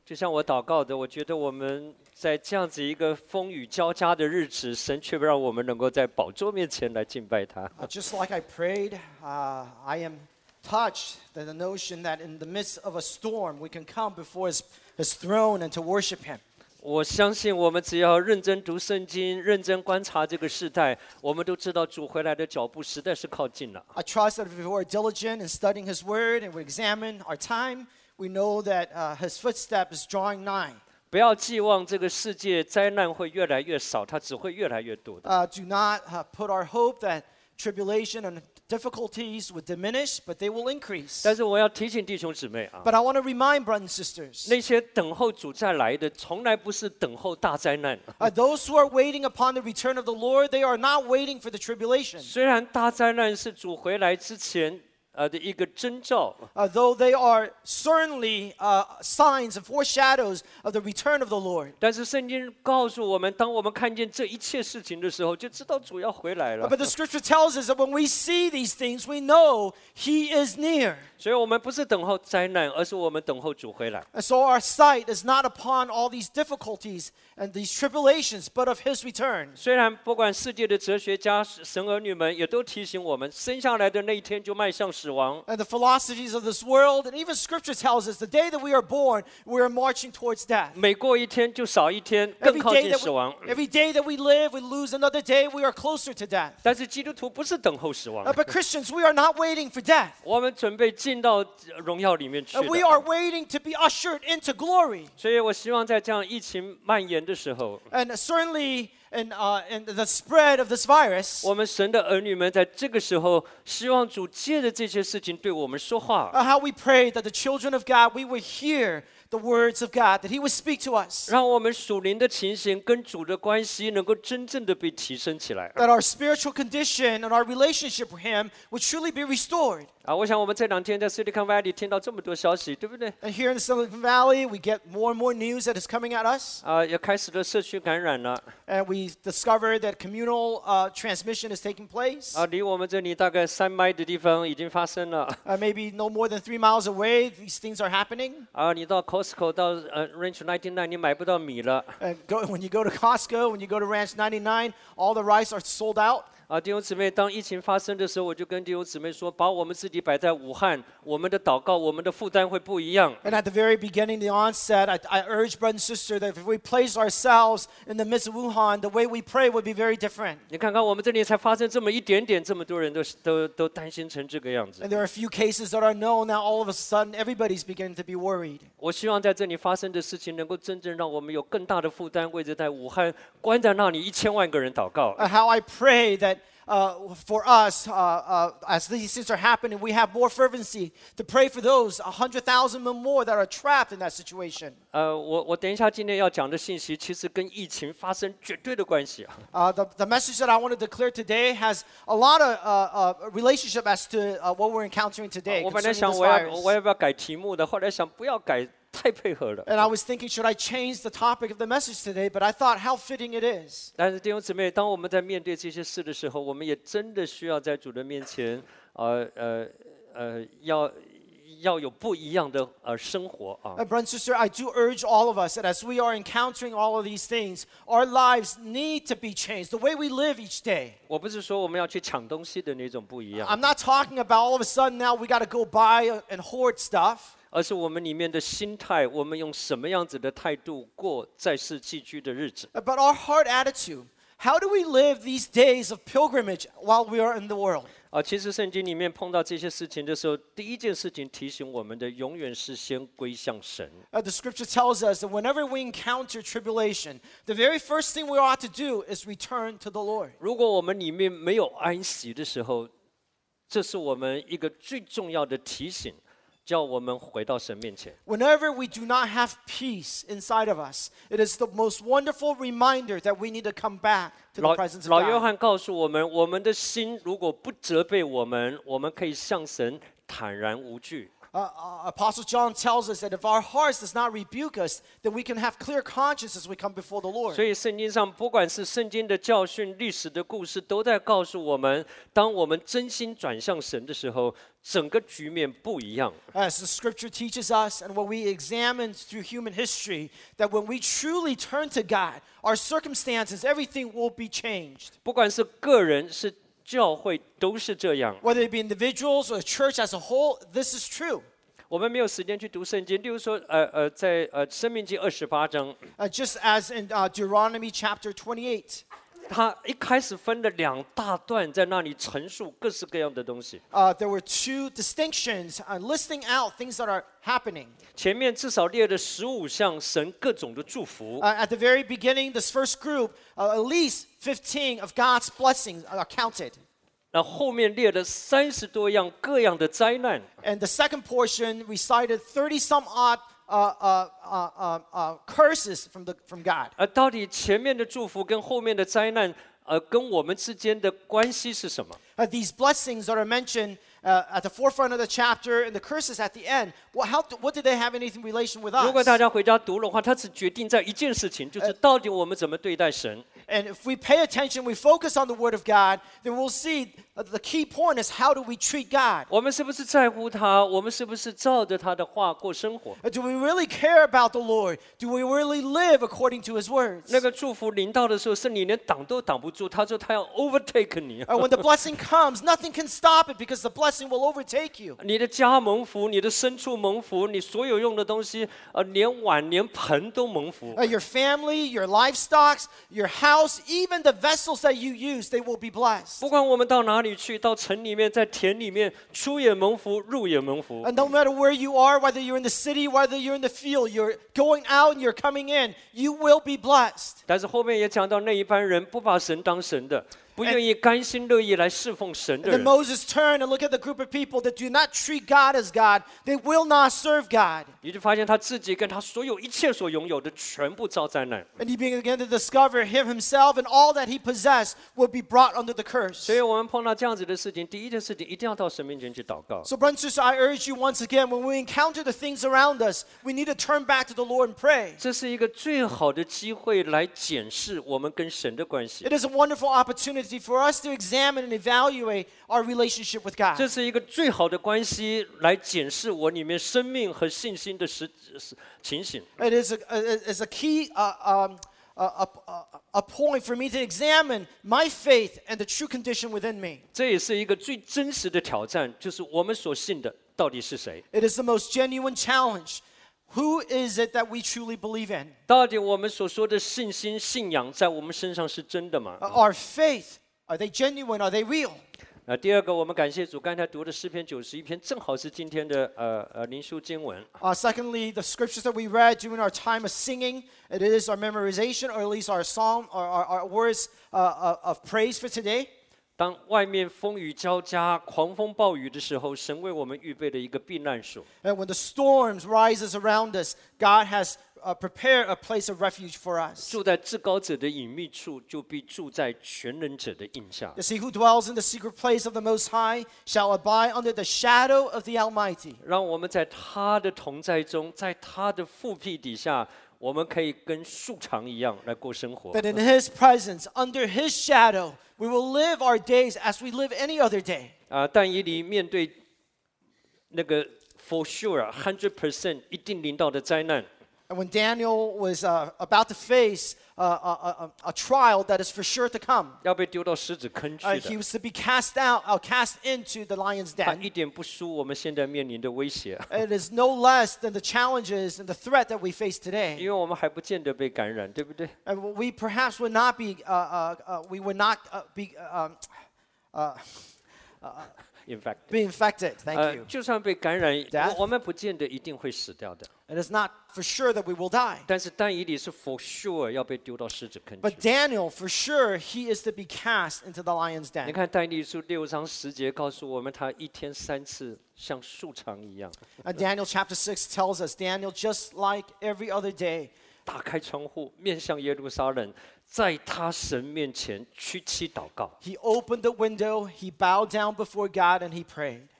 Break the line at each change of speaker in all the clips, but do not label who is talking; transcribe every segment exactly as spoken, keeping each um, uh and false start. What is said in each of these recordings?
就像我祷告的，我觉得我们在这样子一个风雨交加的日子，神却让我们能够在宝座面前来敬拜他。
Uh, just like I prayed, uh, I am touched that the notion that in the midst of a storm, we can come before His, His throne and to worship Him.
我相信我们只要认真读圣经，认真观察这个世代，我们都知道主回来的脚步实在是靠近了。
I trust that if we are diligent in studying His Word and we examine our time, we know that uh, His footstep is drawing nigh.
不要寄望这个世界灾难会越来越少，它只会越来越多的。
Uh, do not uh, put our hope that tribulation and difficulties would diminish, but they will increase.
但是我要提醒弟兄姊妹啊，
But I want to remind brothers and sisters,
那些等候主再来的，从来不是等候大灾难。
uh, those who are waiting upon the return of the Lord, they are not waiting for the tribulation.
虽然大灾难是主回来之前呃的一个征兆，
Uh, though they are certainly uh, signs and foreshadows of the return of the Lord.
但是圣经告诉我们，当我们看见这一切事情的时候，就知道主要回来
Uh,
了。
but the scripture tells us that when we see these things, we know He is near.
所以我们不是等候灾难，而是我们等候主回来。
And so our sight is not upon all these difficulties and these tribulations, but of His return.
虽然不管世界的哲学家、神儿女们也都提醒我们，生下来的那一天就迈向死亡。
And the philosophies of this world, and even scripture tells us the day that we are born, we are marching towards death.
每过一天就少一天，更
Every
靠
day
近
that
死亡。
we, every day that we live, we lose another day, we are closer to death.
但是基督徒不是等候死亡
Uh,，but Christians, we are not waiting for death.
我们准备进到荣耀里面去
Uh,
的。
we are waiting to be ushered into glory.
所以我希望在这样疫情蔓延的时候，
And certainly in, uh, in the spread of this virus,
我们神的儿女们在这个时候，希望主借着这些事情对我们说话，
uh, how we pray that the children of God, we would hear the words of God, that He would speak to us,
让我们属灵的情形跟主的关系能够真正的被提升起来。
that our spiritual condition and our relationship with Him would truly be restored.
啊，我想我们这两天在 Silicon Valley 听到这么多消息，对不对？
And here in the Silicon Valley, we get more and more news that is coming at us.
啊，也开始了社区感染了。
And we discovered that communal uh, transmission is taking place.
啊，离我们这里大概三迈的地方已经发生了。
Uh, maybe no more than three miles away, these things are happening.
啊，你到 Costco 到呃 Ranch 九十九，你买不到米了。
And go, when you go to Costco, when you go to Ranch ninety-nine, all the rice are sold out.
啊，弟兄姊妹，当疫情发生的时候，我就跟弟兄姊妹说，把我们自己摆在武汉，我们的祷告、我们的负担会不一样。
And at the very beginning, the onset, I, I urge brother and sister that if we place ourselves in the midst of Wuhan, the way we pray would be very different.
你看看我们这里才发生这么一点点，这么多人都都都担心成这个样子
And。there are a few cases that are known. Now all of a sudden, everybody's beginning to be worried.
我希望在这里发生的事情，能够真正让我们有更大的负担，为着在武汉关在那里一千万个人祷告。
Uh, how I pray that uh, for us, uh, uh, as these things are happening, we have more fervency to pray for those one hundred thousand and more that are trapped in that situation.
呃，我我等一下今天要讲的信息，其实跟疫情发生绝对的关系啊。
Uh, the, the message that I want to declare today has a lot of uh, uh, relationship as to uh, what we're encountering today
我本来
concerning
想
this
我要
virus.
我要不要改题目的，后来想不要改，太配合了。
And I was thinking, should I change the topic of the message today? But I thought how fitting it is.
但是弟兄姊妹，当我们在面对这些事的时候，我们也真的需要在主的面前，呃呃呃，要要有不一样的呃生活啊。
Uh, brother and sister, I do urge all of us that as we are encountering all of these things, our lives need to be changed, the way we live each day.
我不是说我们要去抢东西的那种不一样，
I'm not talking about all of a sudden now we got to go buy and hoard stuff.
而是我们里面的心态，我们用什么样子的态度过在世寄居的日子。
But our heart attitude, how do we live these days of pilgrimage while we are in the world?
啊，其实圣经里面碰到这些事情的时候，第一件事情提醒我们的，永远是先归向神。
Uh, the scripture tells us that whenever we encounter tribulation, the very first thing we ought to do is return to the Lord.
如果我们里面没有安息的时候，这是我们一个最重要的提醒，叫我们回到神面前。
Whenever we do not have peace inside of us, it is the most wonderful reminder that we need to come back to the
老
presence of
老约
God.
翰告诉我们，我们的心如果不责备我们，我们可以向神坦然无惧。
uh, uh, Apostle John tells us that if our hearts does not rebuke us, then we can have clear conscience as we come before the Lord.
所以圣经上，不管是圣经的教训、历史的故事，都在告诉我们，当我们真心转向神的时候，整个局面不一样。
As the Scripture teaches us, and what we examine through human history, that when we truly turn to God, our circumstances, everything will be changed.
不管是个人是教会都是这样。
Whether it be individuals or the church as a whole, this is true.
我们没有时间去读圣经，例如说，呃呃，在呃《申命记》二十八章，
Uh, just as in uh, Deuteronomy chapter twenty-eight,
他一开始分了两大段，在那里陈述各式各样的东西。
uh, there were two distinctions uh, listing out things that are happening.
前面至少列了十五项神各种的祝福，
Uh, at the very beginning, this first group, uh, at least fifteen of God's blessings are counted.
那后面列了三十多样各样的灾难。
And the second portion recited thirty some odd uh, uh, uh, uh, uh, curses from, the, from God.
而到底前面的祝福跟后面的灾难，呃，跟我们之间的关系是什么？
Uh, these blessings that are mentioned uh, at the forefront of the chapter and the curses at the end, well, how, what did they have anything relation with
如果
us?
大家回家读的话，它只决定在一件事情，就是到底我们怎么对待神。
And if we pay attention, we focus on the Word of God, then we'll see uh, the key point is how do we treat God?
我们是不是在乎他？我们是不是照着他的话过生活？
Uh, Do we really care about the Lord? Do we really live according to His words?
那个祝福临到的时候，是你连挡都挡不住。他说他要 overtake 你，
Uh, when the blessing comes, nothing can stop it because the blessing will overtake you.
你的家蒙福，你的牲畜蒙福，你所有用的东西，呃，连碗连盆都蒙福。
Uh, your family, your livestock, your house, even the vessels that you use, they will be blessed.
不管我们到哪里去，到城里面，在田里面，出也蒙福，入也蒙福。
And no matter where you are, whether you're in the city, whether you're in the field, you're going out and you're coming in, you will be blessed.
但是后面也讲到那一般人不把神当神的，不愿意甘心乐意来侍奉神的
And then
人。
Moses turned and looked at the group of people that do not treat God as God. They will not serve God.
你就发现他自己跟他所有一切所拥有的全部遭灾难。
And he began to discover him himself and all that he possessed will be brought under the curse.
所以我们碰到这样子的事情，第一件事情一定要到神面前去祷告。
So, brothers and sisters, I urge you once again, when we encounter the things around us, we need to turn back to the Lord and pray.
这是一个最好的机会来检视我们跟神的关系。
It is a wonderful opportunity for us to examine and evaluate our relationship with
这
God.
是一个最好的关系来检视我里面生命和信心的实实情形。
It is a, a, is a key uh, um, a, a, a- a point for me to examine my faith and the true condition within me.
这也是一个最真实的挑战，就是我们所信的到底是谁？
It is the most genuine challenge. Who is it that we truly believe in?
到底我们所说的信心、信仰在我们身上是真的吗？
Uh, Our faith, are they genuine? Are they real?
那第二个，我们感谢主，刚才读的诗篇九十一篇，正好是今天的呃呃灵修经文。
Uh, secondly, the scriptures that we read during our time of singing, it is our memorization, or at least our psalm, or our, our words uh, uh, of praise for today.
当外面风雨交加、狂风暴雨的时候，神为我们预备了一个避难所。
And when the storms rises around us, God has uh, prepared a place of refuge for us.
住在至高者的隐秘处，就必住在全能者的印下。
Yes, he who dwells in the secret place of the Most High shall abide under the shadow of the Almighty.
让我们在他的同在中，在他的复辟底下，我们可以跟树长一样来过生活。
That in His presence, under His shadow, we will live our days as we live any other day.
啊，但以理面对那个 for sure hundred percent 一定临到的灾难，
And when Daniel was uh, about to face uh, a, a, a trial that is for sure to come,
要被丢到狮子坑去
uh,
的
he，was to be cast out, uh, cast into the lion's
他
den.
一点不输我们现在面临的威胁，
It is no less than the challenges and the threat that we face
因
today.
为我们还不见得被感染，对不对？
And we perhaps would not be, uh, uh, uh, we would not uh, be, uh, um, uh,
In fact，
be infected. Thank
呃
you.，
就算被感染，
Death
我我们不见得一定会死掉的。
It is not for sure that we will die.
但是但以理是 for sure 要被丢到狮子坑
But
去。
Daniel, for sure, he is to be cast into the lion's
你
den.
看但以理书六章十节告诉我们，他一天三次像树长一样，
Uh, Daniel chapter six tells us Daniel, just like every other day,
打开窗户面向耶路撒冷，在他神面前屈膝祷告。
he opened the window, he bowed down before God, and he prayed.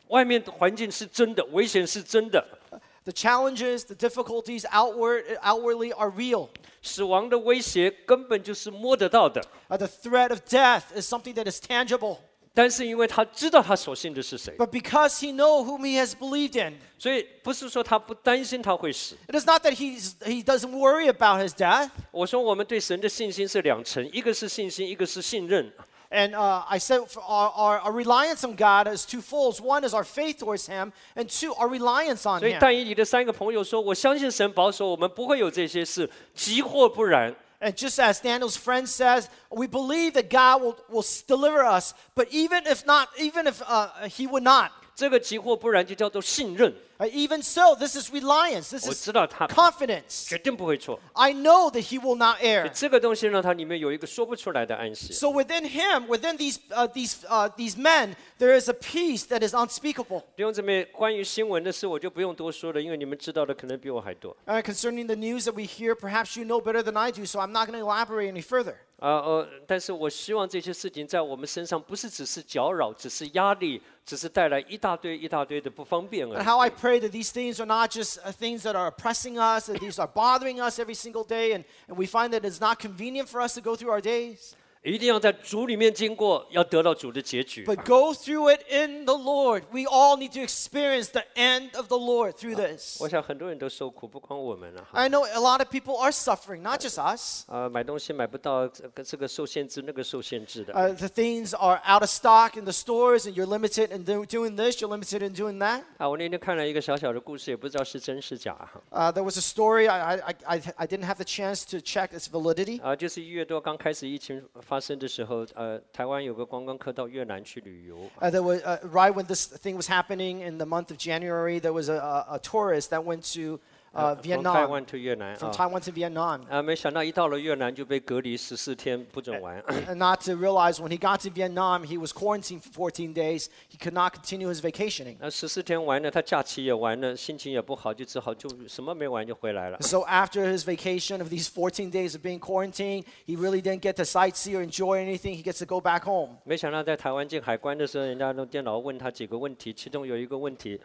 外面的环境是真的，危险是真的，
The challenges, the difficulties outward, outwardly are real.
死亡的威胁根本就是摸得到的。
Uh, the threat of death is something that is tangible.
但是因为他知道他所信的是谁，
But because he knows whom he has believed in,
所以不是说他不担心他会死。
it is not that he's, he doesn't worry about his death.
我说我们对神的信心是两层，一个是信心，一个是信任。
And uh, I said for our, our, our reliance on God is twofold. One is our faith towards him, and two, our reliance on
所以
him.
但以理的三个朋友说：“我相信神保守我们不会有这些事，即或不然。”
And just as Daniel's friend says, we believe that God will, will deliver us, but even if not, even if uh, he would not,
这个即或不然就叫做信任。
uh, even so, this is reliance, this
我
is
知道他
confidence.
绝定不会错，
I know that he will not
所以
err.
这个东西让它里面有一个说不出来的安息。
So within him, within these, uh, these, uh, these men, there is a peace that is unspeakable.
弟兄姊妹，关于新闻的事我就不用多说了，因为你们知道的可能比我还多。
Uh, concerning the news that we hear, perhaps you know better than I do, so I'm not going to elaborate any further.
啊呃，但是我希望这些事情在我们身上不是只是搅扰，只是压力，只是带来一大堆一大堆的不方便而
And
已。
how I pray that these things are not just uh, things that are oppressing us, that these are bothering us every single day, and, and we find that it's not convenient for us to go through our days.
一定要在主里面经过，要得到主的结局。
But go through it in the Lord. We all need to experience the end of the Lord through this.
我想很多人都受苦，不光我们了、哈。
I know a lot of people are suffering, not just us.
啊，买东西买不到，这个这个受限制，那个受限制的。
Uh, the things are out of stock in the stores, and you're limited in do- doing this, you're limited in doing that.
啊，我那天看了一个小小的故事，也不知道是真是假哈。
Uh, there was a story, I, I, I, I didn't have the chance to check its validity.
啊，就是一月多刚开始疫情发生的时候，呃，台湾有个观光客到越南去旅游。
Uh, there was, uh, right when this thing was happening in the month of January, there was a, a, a tourist that went to uh,
From
Vietnam,
Taiwan to 越南
from
啊。
Taiwan to Vietnam.
啊，没想到一到了越南就被隔离十四天，不准玩。
And not to realize when he got to Vietnam, he was quarantined for fourteen days. He could not continue his vacationing.
那十四天玩了，他假期也玩了，心情也不好，就只好就什么没玩就回来了。
So after his vacation of these fourteen days of being quarantined, he really didn't get to sightsee or enjoy anything. He gets to go back home.
没想到在台湾进海关的时候，人家用电脑问他几个问题，其中有一个问题，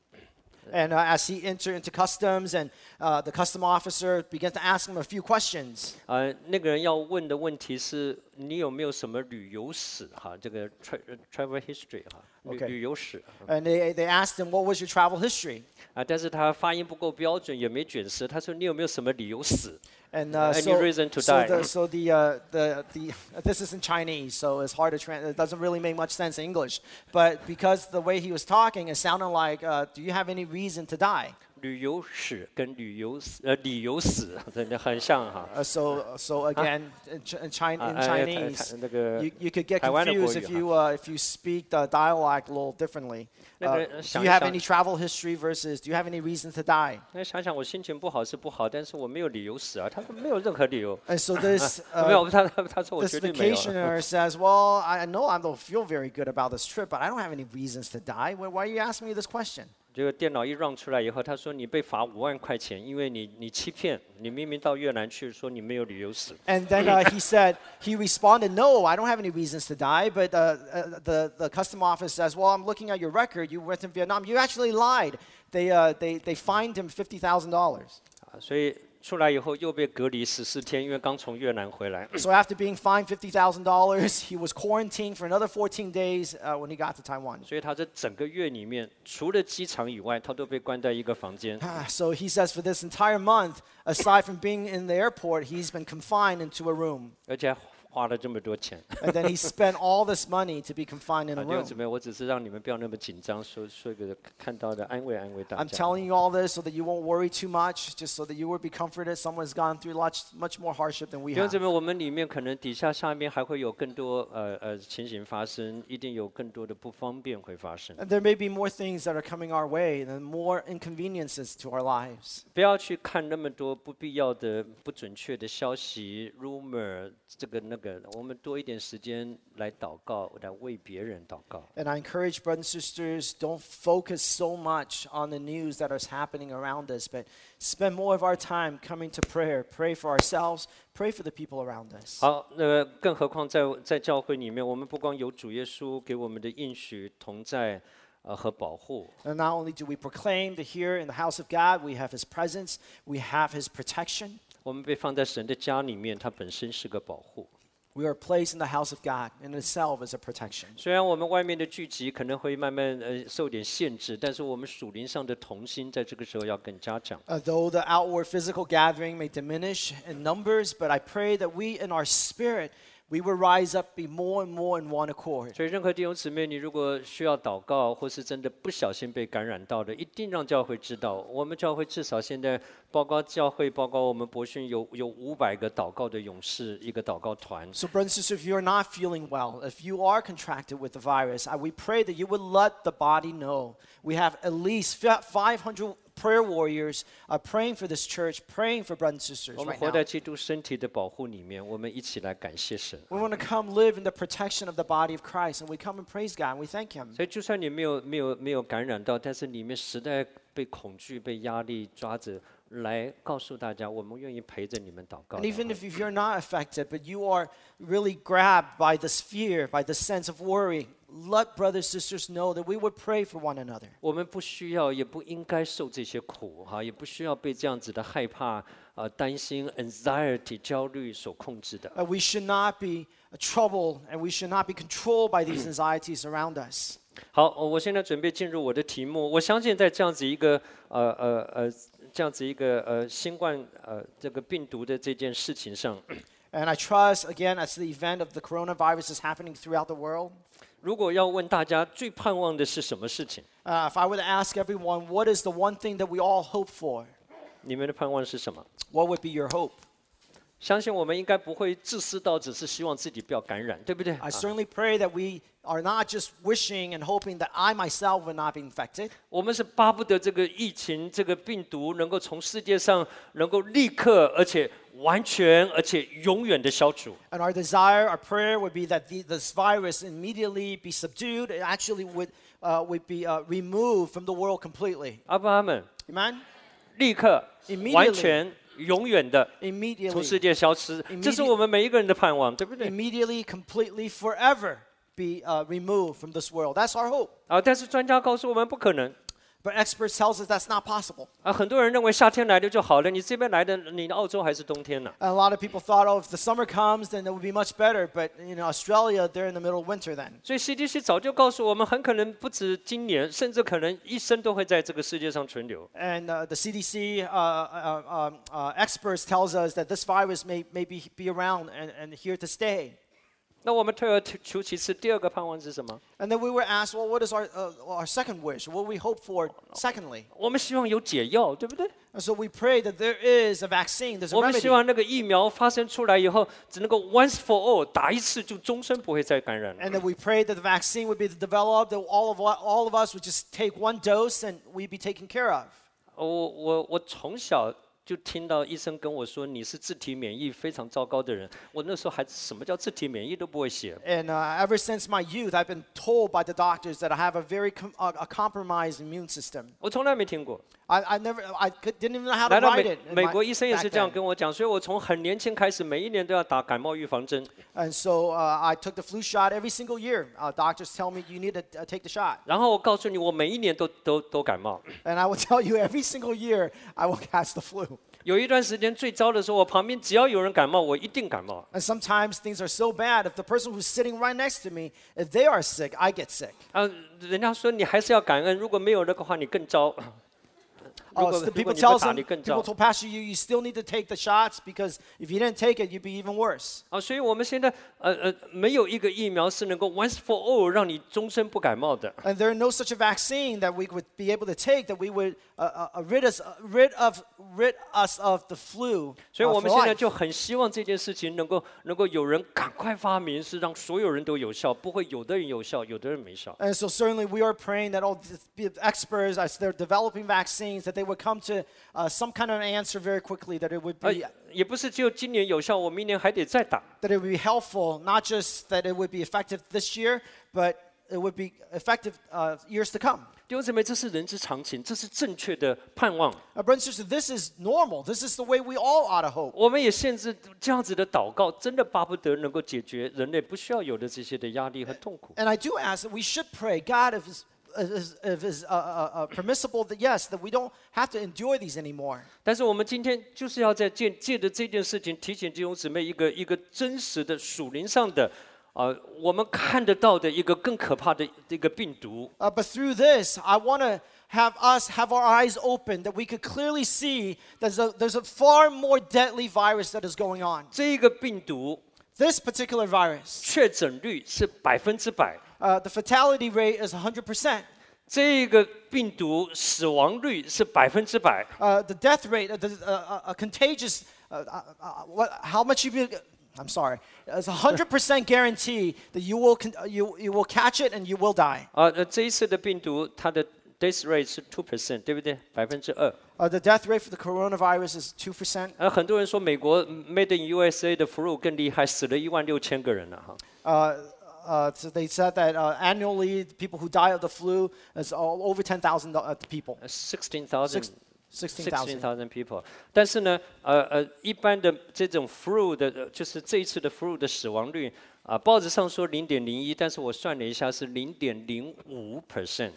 And uh, as he entered into customs, and uh, the custom officer began to ask him a few questions.
呃，那个人要问的问题是你有没有什么旅游史哈？这个 tra travel history 哈，旅
OK
旅游史
And they, they asked him, what was your travel history?
啊，但是他发音不够标准，也没卷舌。他说你有没有什么旅游史？
And uh,
Any
so,
reason to
so
die?
the, so the, uh, the, the, this is in Chinese, so it's hard to translate. It doesn't really make much sense in English. But because the way he was talking, it sounded like, uh, do you have any reason to die?
旅游史跟旅游史呃旅游史真的很像哈。
Uh, so, so again, in, Ch- in, China, in
啊哎台
Chinese,
台那个
you, you could get
台湾的国
confused
语
if
哈。
you, uh, if you speak the dialect a little differently.
那
Uh,
个
do
想
you
一
have
想
any travel history versus do you have any reason to die?
那想想我心情不好是不好，但是我没有旅游史啊。他说没有任何理由。
And so this,
没有，
uh,
他他他说我
this
绝对没有。
vacationer says, well, I know I don't feel very good about this trip, but I don't have any reasons to die. Why, why are you asking me this question?
这个电脑一让出来以后，他说你被罚五万块钱，因为你你欺骗，你明明到越南去说你没有旅游史。
And then uh, he said, he responded, no, I don't have any reasons to die. But uh, uh, the, the custom office says, well, I'm looking at your record. You went to Vietnam. You actually lied. They, uh, they, they fined him fifty thousand dollars.
啊，所以出来以后又被隔离十四天，因为刚从越南回来。
So after being fined fifty thousand dollars, he was quarantined for another fourteen days uh, when he got to Taiwan.
所以他这整个月里面，除了机场以外，他都被关在一个房间。
Ah, So he says for this entire month, aside from being in the airport, he's been confined into a room.
而且花了这么多钱。
And then he spent all this money to be confined in
啊，
a
弟兄
room.
姊妹，我只是让你们不要那么紧张，说说一个看到的安慰安慰大
I'm
家。
telling you all this so that you won't worry too much, just so that you will be comforted. Someone's gone through much, much more hardship than we
弟兄
have.
姊妹，我们里面可能底下下面还会有更多呃呃情形发生，一定有更多的不方便会发生。
And there may be more things that are coming our way and more inconveniences to our lives.
不要去看那么多不必要的、不准确的消息 rumor， 这个那个，我们多一点时间来祷告，来为别人祷告。
And I encourage brothers and sisters, don't focus so much on the news that is happening around us, but spend more of our time coming to prayer. Pray for ourselves, pray for the people around us.
好，那个更何况在在教会里面，我们不光有主耶稣给我们的应许同在， 呃和保护。
And not only do we proclaim that here in the house of God, we have His presence, we have His protection.
我们被放在神的家里面，它本身是个保护。
We are placed in the house of God, and itself is a protection.
虽然我们外面的聚集可能会慢慢呃受点限制，但是我们属灵上的同心在这个时候要更加强。
Uh, though the outward physical gathering may diminish in numbers, but I pray that we in our spirit, we will rise up, be more and more in one accord.
所以，任何弟兄姊妹，你如果需要祷告，或是真的不小心被感染到的，一定让教会知道。我们教会至少现在，包括教会，包括我们博讯，有有五百个祷告的勇士，一个祷告团。
So, brothers and sisters, if you are not feeling well, if you are contracted with the virus, I, we pray that you would let the body know. We have at least five hundred prayer warriors are praying for this church, praying for brothers and sisters
我们
right
活
now.
在基督身体的保护里面，我们一起来感谢神。
We want to come live in the protection of the body of Christ, and we come and praise God, and we thank Him.
所以，就算你没有没有没有感染到，但是里面实在被恐惧、被压力抓着，来告诉大家，我们愿意陪着你们祷告。
And even if you're not affected, but you are really grabbed by this fear, by this sense of worry, let brothers and sisters know that we would pray for one another.
我们不需要，也不应该受这些苦哈，也不需要被这样子的害怕、呃担心、anxiety、焦虑所控制的。
Uh, we should not be troubled, and we should not be controlled by these anxieties around us.
好，我现在准备进入我的题目。我相信在这样子一个呃呃呃这样子一个呃新冠呃这个病毒的这件事情上，
And I trust, again, as the event of the coronavirus is happening throughout the world,
如果要问大家最盼望的是什么事情，
uh, if I were to ask everyone, what is the one thing that we all hope for?
你们的盼望是什么？
What would be your hope?
相信我们应该不会自私到只是希望自己不要感染，对不对？
I certainly pray that we are not just wishing and hoping that I myself will not be infected.
我们是巴不得这个疫情、这个病毒能够从世界上能够立刻，而且完全，而且永远的消除。
And our desire, our prayer would be that the, this virus immediately be subdued. It actually would, uh, would be uh, removed from the world completely.
阿爸阿们，
Amen?
立刻、
Immediately.
完全、永远的从
Immediately.
世界消失，这是我们每一个人的盼望，对不对？
Immediately, completely, forever be uh, removed from this world. That's our hope.
啊，但是专家告诉我们不可能。
But experts tells us that's not possible.
啊，很多人认为夏天来了就好了，你这边来的，你的澳洲还是冬天呢？
And a lot of people thought, oh, if the summer comes, then it would be much better. But in Australia, they're in the middle of winter then.
所以 C D C 早就告诉我们，很可能不止今年，甚至可能一生都会在这个世界上存留。
And uh, the C D C uh, uh, um, uh, experts tells us that this virus may, may be, be around and, and here to stay.
那我们退而求其次，第二个盼望是什么？
And then we were asked, well, what is our, uh, our second wish? What do we hope for secondly?
我们希望有解药，对不对？
And so we pray that there is a vaccine, there's a
我们希
remedy.
望那个疫苗发生出来以后，只能够 once for all 打一次就终身不会再感染了。
And then we pray that the vaccine would be developed, that all of, all of us would just take one dose and we'd be taken care of.
我我我从小就听到医生跟我说你是自体免疫非常糟糕的人，我那时候还什么叫自体免疫都不会写。
And uh, ever since my youth, I've been told by the doctors that I have a very com- uh, a compromised immune system.
我从来没听过。
I, I never, I could, didn't even know how to
来到
write
美
it. in
美
my-
国医生也
back
是这样
then.
跟我讲，所以我从很年轻开始，每一年都要打感冒预防针。
And so uh, I took the flu shot every single year. Uh, doctors tell me you need to uh, take the shot.
然后我告诉你，我每一年都都都感冒。
And I will tell you every single year I will catch the flu.
有一段时间最糟的时候，我旁边只要有人感冒，我一定感冒。
And sometimes things are so bad, if the person who's sitting right next to me, if they are sick, I get sick.
啊，人家说你还是要感恩，如果没有那个话，你更糟。如
Oh,
果
so
如
people
果你
tell
不打，
some,
你更
people
糟。
told Pastor, you, you still need to take the shots because if you didn't take it, you'd be even worse.
啊，所以我们现在呃呃没有一个疫苗是能够 once for all 让你终身不感冒的。
And there no such a vaccine that we would be able to take that we would uh, uh, rid us, uh, rid of, rid us of the flu.
所以
uh,
我
for
们现在
life.
就很希望这件事情能够能够有人赶快发明，是让所有人都有效，不会有的人有效，有的人没效。
And so certainly we are praying that all the experts, as they're developing vaccines, that they would come to uh, some kind of an answer very quickly, that it would
呃
be,
也不是只有今年有效，我明年还得再打。
that it would be helpful, not just that it would be effective this year, but it would be effective uh, years to come.
弟兄姊妹，这是人之常情，这是正确的盼望。
Uh, brothers and sisters, this is normal. This is the way we all ought to hope.
我们也限制这样子的祷告，真的巴不得能够解决人类不需要有的这些的压力和痛苦。
And I do ask that we should pray, God, if, is, if is uh, uh, uh, permissible, that yes, that we don't have to endure these anymore.
但是我们今天就是要在借借着这件事情，提醒弟兄姊妹一个一个真实的属灵上的，啊、呃，我们看得到的一个更可怕的一个病毒。
Uh, but through this, I want to have us have our eyes open, that we could clearly see there's a there's a far more deadly virus that is going on.
这个病毒
This particular virus,
确诊率是百分之百，
uh, the fatality rate is one hundred percent.
这个病毒死亡率是百分之百。
Uh, the death rate, uh, the uh, uh, contagious, uh, uh, uh, what, how much you be, I'm sorry, it's a one hundred percent guarantee that you will con- you you will catch it and you will die.
啊，呃，这一次的病毒它的 death rate 是 two percent， 对不对？百分之二。
Uh, the death rate for the coronavirus is two percent.
呃，很多人说美国 Made in U S A 的 flu 更厉害，死了一万六千个人了哈。
Uh, uh, so they said that uh, annually, the people who die of the flu is all over ten thousand uh, people.
Sixteen thousand.
sixteen thousand.
Sixteen thousand people， 但是呢，呃呃，一般的这种 flu 的，呃就是这一次的 flu 的死亡率啊、报纸上说零点零一，但是我算了一下是零点零五 percent。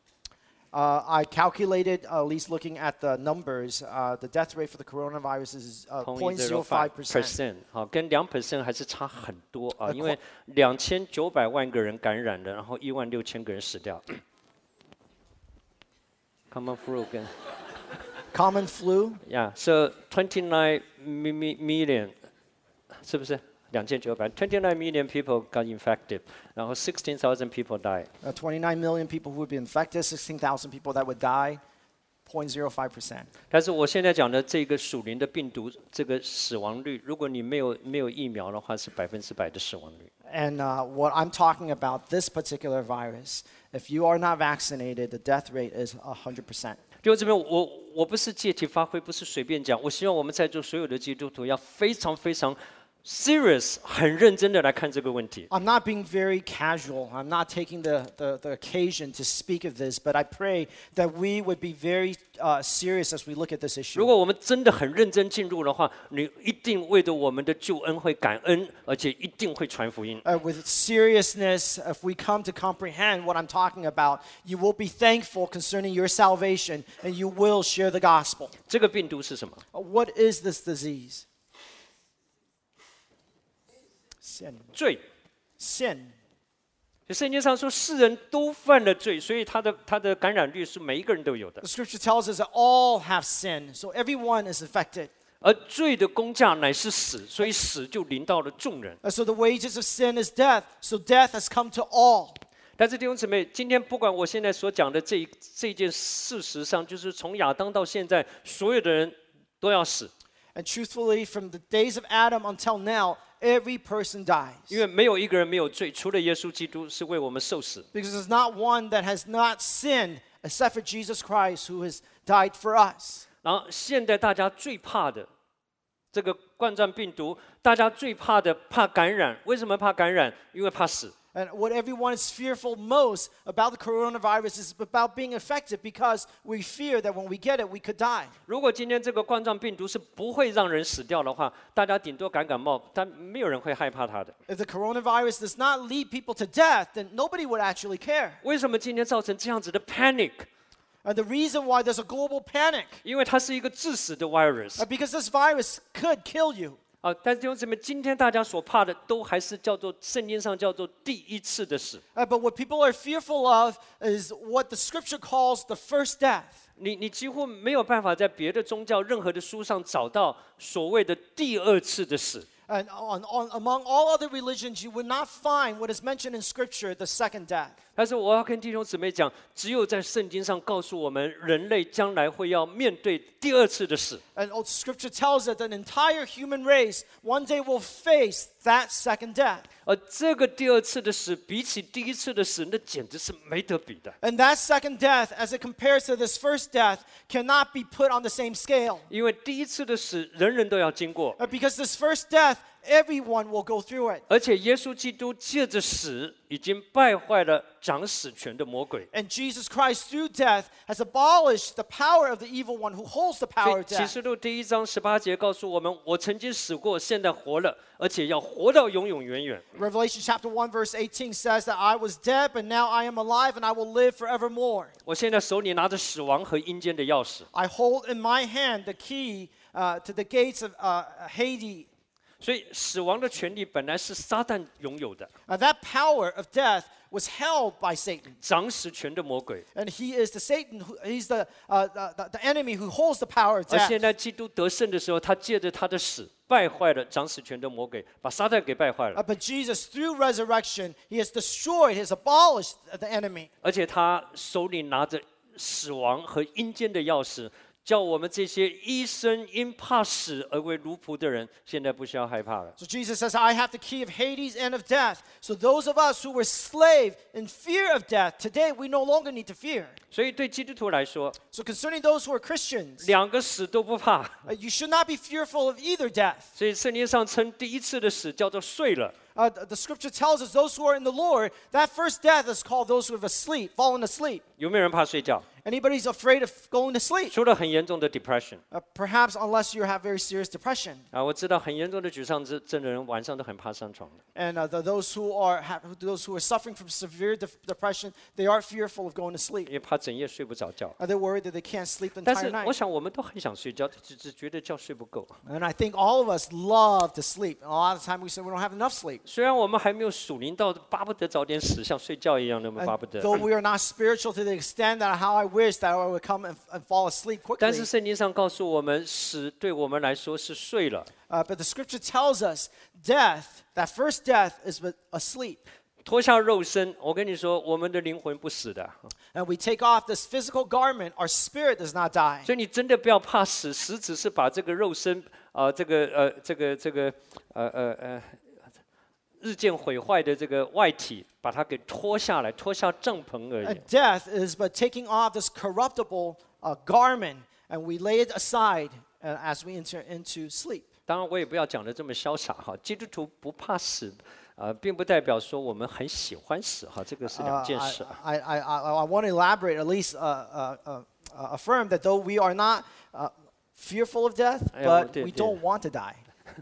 Uh, I calculated, uh, at least looking at the numbers, uh, the death rate for the coronavirus is uh, zero point zero five percent.
percent， 好，跟两 percent 还是差很多啊，因为两千九百万个人感染了，然后一万六千个人死掉。Common flu 跟
Common flu,
Yeah, so twenty-nine million， 是不是？两千九百 twenty-nine million people got infected， 然后sixteen thousand people died。
uh, twenty-nine million people who would be infected, sixteen thousand people that would die, zero point zero five percent.
但是我现在讲的这个属灵的病毒，这个死亡率，如果你没有没有疫苗的话，是百分之百的死亡率。
And uh, what I'm talking about, this particular virus, if you are not vaccinated, the death rate is one hundred percent.
弟兄姊妹，我我不是借题发挥，不是随便讲，我希望我们在座所有的基督徒要非常非常 serious， 很认真的来看这个问题。
I'm not being very casual. I'm not taking the, the, the occasion to speak of this, but I pray that we would be very uh, serious as we look at this
如
issue.
果我们真的很认真进入的话，你一定为着我们的救恩会感恩，而且一定会传福音。
Uh, with seriousness, if we come to comprehend what I'm talking about, you will be thankful concerning your salvation and you will share the gospel.
这个病毒是什么？
Uh, what is this disease? Sin.
罪。
Sin.
圣经上说，世人都犯了罪，所以他的他的感染率是每一个人都有的。
The scripture tells us that all have sinned, so everyone is affected.
而罪的工价乃是死，所以死就临到了众人。
Uh, so the wages of sin is death, so death has come to all.
但是弟兄姊妹，今天不管我现在所讲的这一这件事实上，就是从亚当到现在，所有的人都要死，
And truthfully, from the days of Adam until now, every person dies.
因为没有一个人没有罪，除了耶稣基督是为我们受死。
Because there's not one that has not sinned except for Jesus Christ who has died for us.
然后现在大家最怕的这个冠状病毒，大家最怕的怕感染，为什么怕感染？因为怕死。
And what everyone is fearful most about the coronavirus is about being affected because we fear that when we get it, we could die.
如果今天这个冠状病毒是不会让人死掉的话，大家顶多感感冒，但没有人会害怕它的。
If the coronavirus does not lead people to death, then nobody would actually care.
为什么今天造成这样子的 panic？
And the reason why there's a global panic,
因为它是一个致死的 virus
uh, because this virus could kill you.
啊！但是弟兄姊妹，今天大家所怕的都还是叫做圣经上叫做第一次的死。
Uh, but what people are fearful of is what the scripture calls the first death.
你你几乎没有办法在别的宗教任何的书上找到所谓的第二次的死。
And on, on, among all other religions, you would not find what is mentioned in scripture, the second death.
但是我要跟弟兄姊妹讲，只有在圣经上告诉我们，人类将来会要面对第二次的死。
And oh, scripture tells that the entire human race one day will face that second death.
而这个第二次的死，比起第一次的死，那简直是没得比的。
And that second death, as it compares to this first death, cannot be put on the same scale.
因为第一次的死，人人都要经过。
Uh, Because this first death, everyone will go through it.
而且耶稣基督借着死已经败坏了掌死权的魔鬼。
And Jesus Christ, through death, has abolished the power of the evil one who holds the
所
power
以
of
启
death.
示录第一章十八节告诉我们：我曾经死过，现在活了，而且要活到永永远远。
Revelation chapter one, verse eighteen says that I was dead, but now I am alive, and I will live forevermore.
我现在手里拿着死亡和阴间的钥匙，
I hold in my hand the key uh, to the gates of uh, Hades.
所以死亡的权利本来是撒旦拥有的，
Uh, that power of death was held by Satan.
掌死权的魔鬼。
And he is the Satan, who, he's the, uh, the, the enemy who holds the power of
而
death.
现在基督得胜的时候，他借着他的死败坏了掌死权的魔鬼，把撒旦给败坏
Uh,
了，
but Jesus, through resurrection, he has destroyed, he has abolished the enemy.
而且他手里拿着死亡和阴间的钥匙。 叫我们这些一生因怕死而为奴仆的人，现在不需要害怕了。
So Jesus says, I have the key of Hades and of death. So those of us who were slave in fear of death, today we no longer need to fear.
所以对基督徒来说，
So concerning those who are Christians,
两个死都不怕。
uh, you should not be fearful of either death.
所以圣经上称第一次的死叫做睡了，
Uh, the, the scripture tells us those who are in the Lord, that first death is called those who have asleep, fallen asleep.
有没有人怕睡觉？
Anybody's afraid of going to sleep?
除了很严重的 depression
Uh, perhaps unless you have very serious depression.
啊，我知道很严重的沮丧症症的人晚上都很怕上床的。
And uh, the, those who are have, those who are suffering from severe de- depression, they are fearful of going to sleep.
因为怕整夜睡不着觉。
Uh, they're worried that they can't sleep the
但
entire
是
night.
我想我们都很想睡觉，只只觉得觉睡不够。
And I think all of us love to sleep. And a lot of the time we say we don't have enough sleep.
虽然我们还没有属灵到巴不得早点死，像睡觉一样那么巴不
And
得。
though we are not spiritual to the extent that how I wish that I would come and, and fall asleep
但
quickly.
是圣经上告诉我们，死对我们来说是睡了。
Uh, but the scripture tells us death, that first death is but asleep.
脱下肉身，我跟你说，我们的灵魂不死的。
And we take off this physical garment, our spirit does not die.
所以你真的不要怕死，死只是把这个肉身啊、呃，这个呃，这个这个呃呃呃，日渐毁坏的这个外体，把它给脱下来，脱下帐篷而已
And。death is but taking off this corruptible uh, garment, and we lay it aside uh, as we enter into sleep.
当然，我也不要讲的这么潇洒哈。基督徒不怕死，啊、呃，并不代表说我们很喜欢死哈，这个是
Uh,
两件事。
I, I, I, I want to elaborate, at least uh, uh, uh, uh, affirm that though we are not uh, fearful of death,
Yeah,
but
did-
we
did.
don't want to die.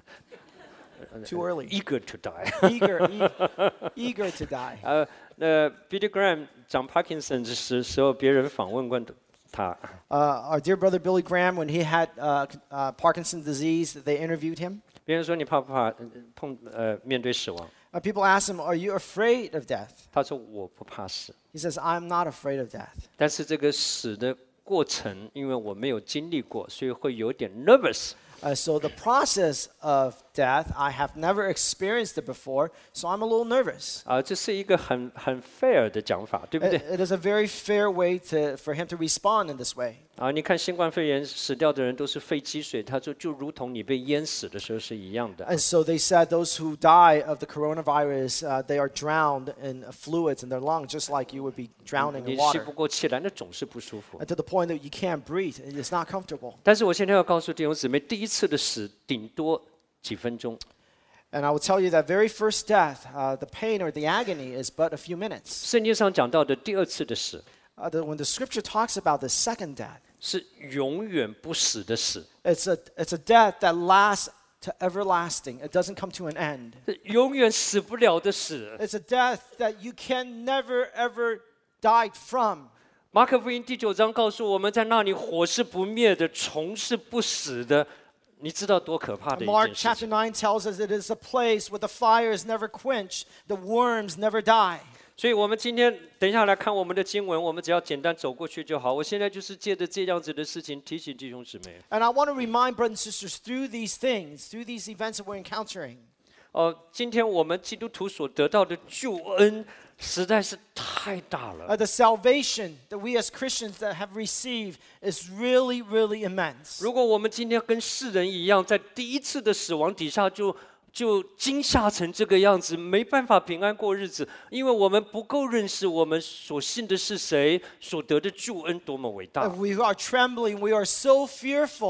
Too early.
Eager to die 。
eager, e- eager to die.
呃，呃 Billy Graham 讲 Parkinson 的时时候，别人访问过他，
Uh, our dear brother Billy Graham, when he had uh, c- uh, Parkinson's disease, they interviewed him.
别人说你怕不怕呃碰呃面对死亡？
Uh, people asked him, "Are you afraid of death?"
他说我不怕死，
He says, "I'm not afraid of death."
但是这个死的过程，因为我没有经历过，所以会有点 nervous。
Uh, so the process of death, I have never experienced it before, so I'm a little nervous.
啊、这是一个很很 fair 的讲法，对不
It,
对？
it is a very fair way to, for him to respond in this way.
啊，你看新冠肺炎死掉的人都是肺积水，他说就如同你被淹死的时候是一样的。
And so they said those who die of the coronavirus, uh, they are drowned in fluids in their lungs, just like you would be drowning
你
in
吸
water.
不过气来，那总是不舒服
And。to the point that you can't breathe. It's not comfortable.
但是我现在要告诉弟兄姊妹，第一次的死顶多几分钟，
And I will tell you that very first death, uh, the pain or the agony is but a few minutes.
圣经上讲到的第二次的死
Uh, the, when the scripture talks about the second death,
是永远不死的死，
it's a, it's a death that lasts to everlasting. It doesn't come to an end.
是永远死不了的死。
It's a death that you can never, ever die from.
马可福音第九章告诉我们在那里火是不灭的，虫是不死的。你知道多可怕的一
Mark
件事
chapter
情？
nine tells us it is a place where the fire is never quenched, the worms never die.
所以我们今天等一下来看我们的经文，我们只要简单走过去就好。我现在就是借着这样子的事情提醒弟兄姊妹。
And I want to remind brothers and sisters through these things, through these events that we're encountering,
哦、今天我们基督徒所得到的救恩实在是太大了。
uh, the salvation that we as Christians that have received is really, really immense.
如果我们今天跟世人一样，在第一次的死亡底下就就惊吓成这个样子，没办法平安过日子，因为我们不够认识我们所信的是谁，所得的救恩多么伟大
Uh,。we are trembling, we are so fearful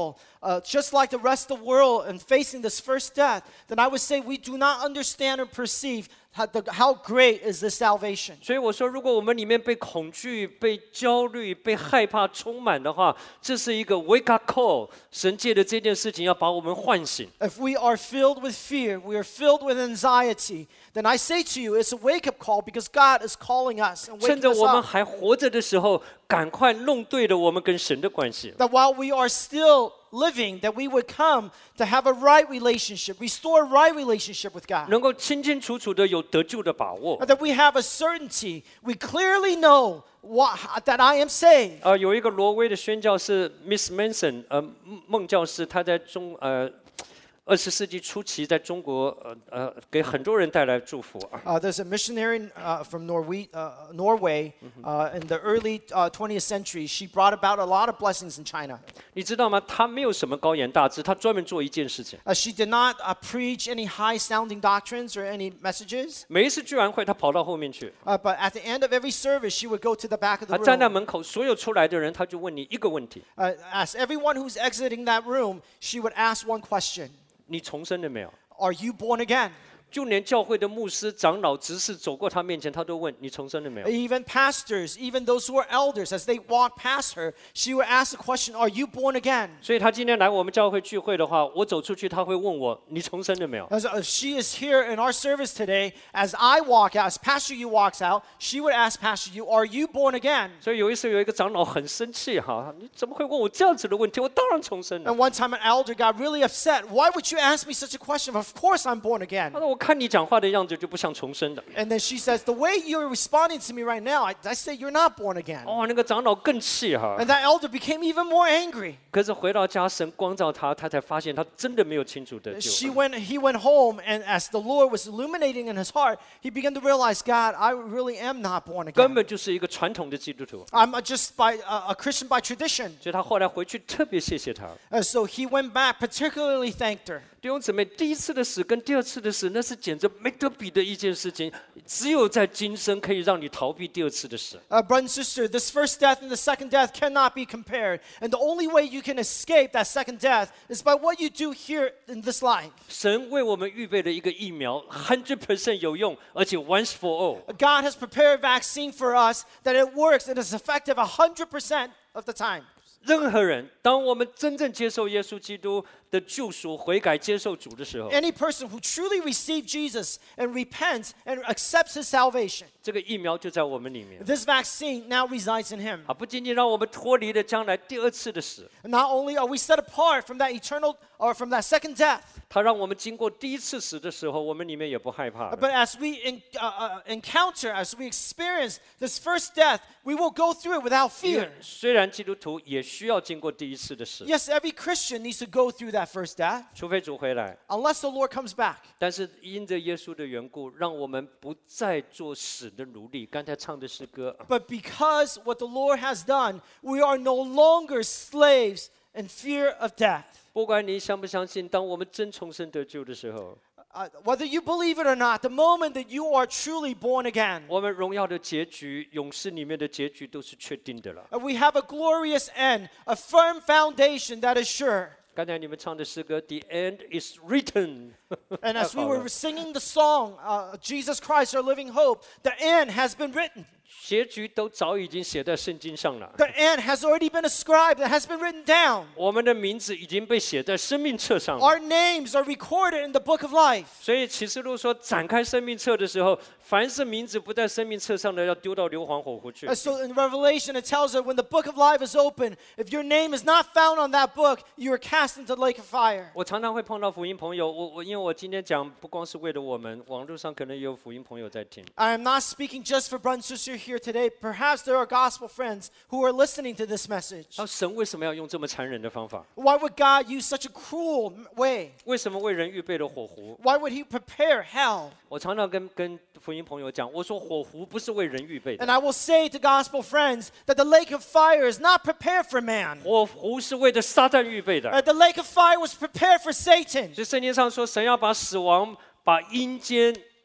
uh, just like the rest of the world and facing this first death, then I would say we do not understand or perceive how, the, how great is this salvation.
所以我说，如果我们里面被恐惧、被焦虑、被害怕充满的话，这是一个 wake up call。神借的这件事情要把我们唤醒。
If we are filled with fear, we are filled with anxiety, then I say to you, it's a wake-up call because God is calling us and
趁
waking
着
us
我们
up.
还活着的时候，赶快弄对了我们跟神的关系。
That while we are still living, that we would come to have a right relationship, restore a right relationship with God.
能够清清楚楚的有得救的把握。
That we have a certainty, we clearly know what, that I am saved.
呃，有一个挪威的宣教士 Miss Manson， 呃，孟教师，他在中呃二十世纪初期在中国呃呃给很多人带来祝福啊。
Uh, there's a missionary uh, from Norway, uh, Norway uh, in the early uh, twentieth century. She brought about a lot of blessings in China.
你知道吗？他没有什么高言大志，他专门做一件事情。
Uh, she did not uh, preach any high-sounding doctrines or any messages.
每一次聚完会，他跑到后面去，
Uh, but at the end of every service, she would go to the back of
他
the
站在
room.
门口，所有出来的人，他就问你一个问题：
Uh, as everyone who's exiting that room, she would ask one question:
你重生了没有？
Are you born again?
就连教会的牧师、长老、执事走过他面前，他都问你重生了没有？
Even pastors, even those who are elders, as they walk past her, she would ask the question, Are you born again?
所以他今天来我们教会聚会的话，我走出去，他会问我你重生了没有？
As uh, she is here in our service today, as I walk out, as Pastor Yu walks out, she would ask Pastor Yu, Are you born again?
所以有一次有一个长老很生气哈，你怎么会问我这样子的问题？我当然重生了。
And one time an elder got really upset. Why would you ask me such a question? Of course I'm born again.
他说我看你讲话的样子就不像重生的。
And then she says, The way you're responding to me right now, I, I say you're not born again.
哦，那个长老更气哈。
And that elder became even more angry.
可是回到家，神光照他，他才发现他真的没有清楚的
She
救。
went, he went home, and as the Lord was illuminating in his heart, he began to realize, God, I really am not born
根
again.
本就是一个传统的基督徒。
I'm a- just by uh, a Christian by tradition.
所以他后来回去特别谢谢他。
And so he went back, particularly thanked her.
弟兄姊妹，第一次的死跟第二次的死，那是简直没得比的一件事情。只有在今生可以让你逃避第二次的死。
Uh, brother and sister, this first death and the second death cannot be compared. And the only way you can escape that second death is by what you do here in this life.
神为我们预备了一个疫苗 ，hundred percent 有用，而且 once for all。
God has prepared a vaccine for us that it works and is effective one hundred percent of the time.
任何人，当我们真正接受耶稣基督的救赎、悔改、接受主的时候，
Any person who truly receives Jesus and repents and accepts his salvation,
这个疫苗就在我们里面。
this vaccine now resides in him.
啊，不仅仅让我们脱离了将来第二次的死，
Not only are we set apart from that eternal or from that second death,
它让我们经过第一次死的时候，我们里面也不害怕了。
but as we in, uh, uh, encounter, as we experience this first death, we will go through it without
因
fear.
为虽然基督徒也需要经过第一次的死，
Yes, every Christian needs to go through that first death
除非主回来。
unless the Lord comes back.
但是因着耶稣的缘故，让我们不再做死的奴隶。刚才唱的诗歌，
But because what the Lord has done, we are no longer slaves in fear of death.
不管你相不相信，当我们真重生得救的时候，
Uh, whether you believe it or not, the moment that you are truly born again,
我们荣耀的结局、勇士里面的结局都是确定的了。
uh, we have a glorious end, a firm foundation that is sure.
刚才你们唱的诗歌 ，The end is written 。
And as we
太好
were
了
singing the song, uh, Jesus Christ, our living hope, the end has been written.
结局都早已经写在圣经上了。
The end has already been ascribed, it has been written down.
我们的名字已经被写在生命册上了。
Our names are recorded in the book of life.
所以启示录说，展开生命册的时候，凡是名字不在生命册上的，要丢到硫磺火湖去
And。so in Revelation, it tells us when the book of life is open, if your name is not found on that book, you are cast into the lake of fire.
我常常会碰到福音朋友，我我因为我今天讲不光是为了我们，网络上可能也有福音朋友在听。
I am not speaking just for brother and sister here today. Perhaps there are gospel friends who are listening to this message.
那神为什么要用这么残忍的方法？
Why would God use such a cruel m- way?
为什么为人预备了火湖？
Why would he prepare hell?
我常常跟跟福音朋友讲，我说火湖不是为人预备
And
的，
I will say to gospel friends that the lake of fire is not prepared for man.
火湖是为了撒旦预备的。
Uh, the lake of fire was prepared for Satan.
所以圣经上说，神要把死亡、把阴间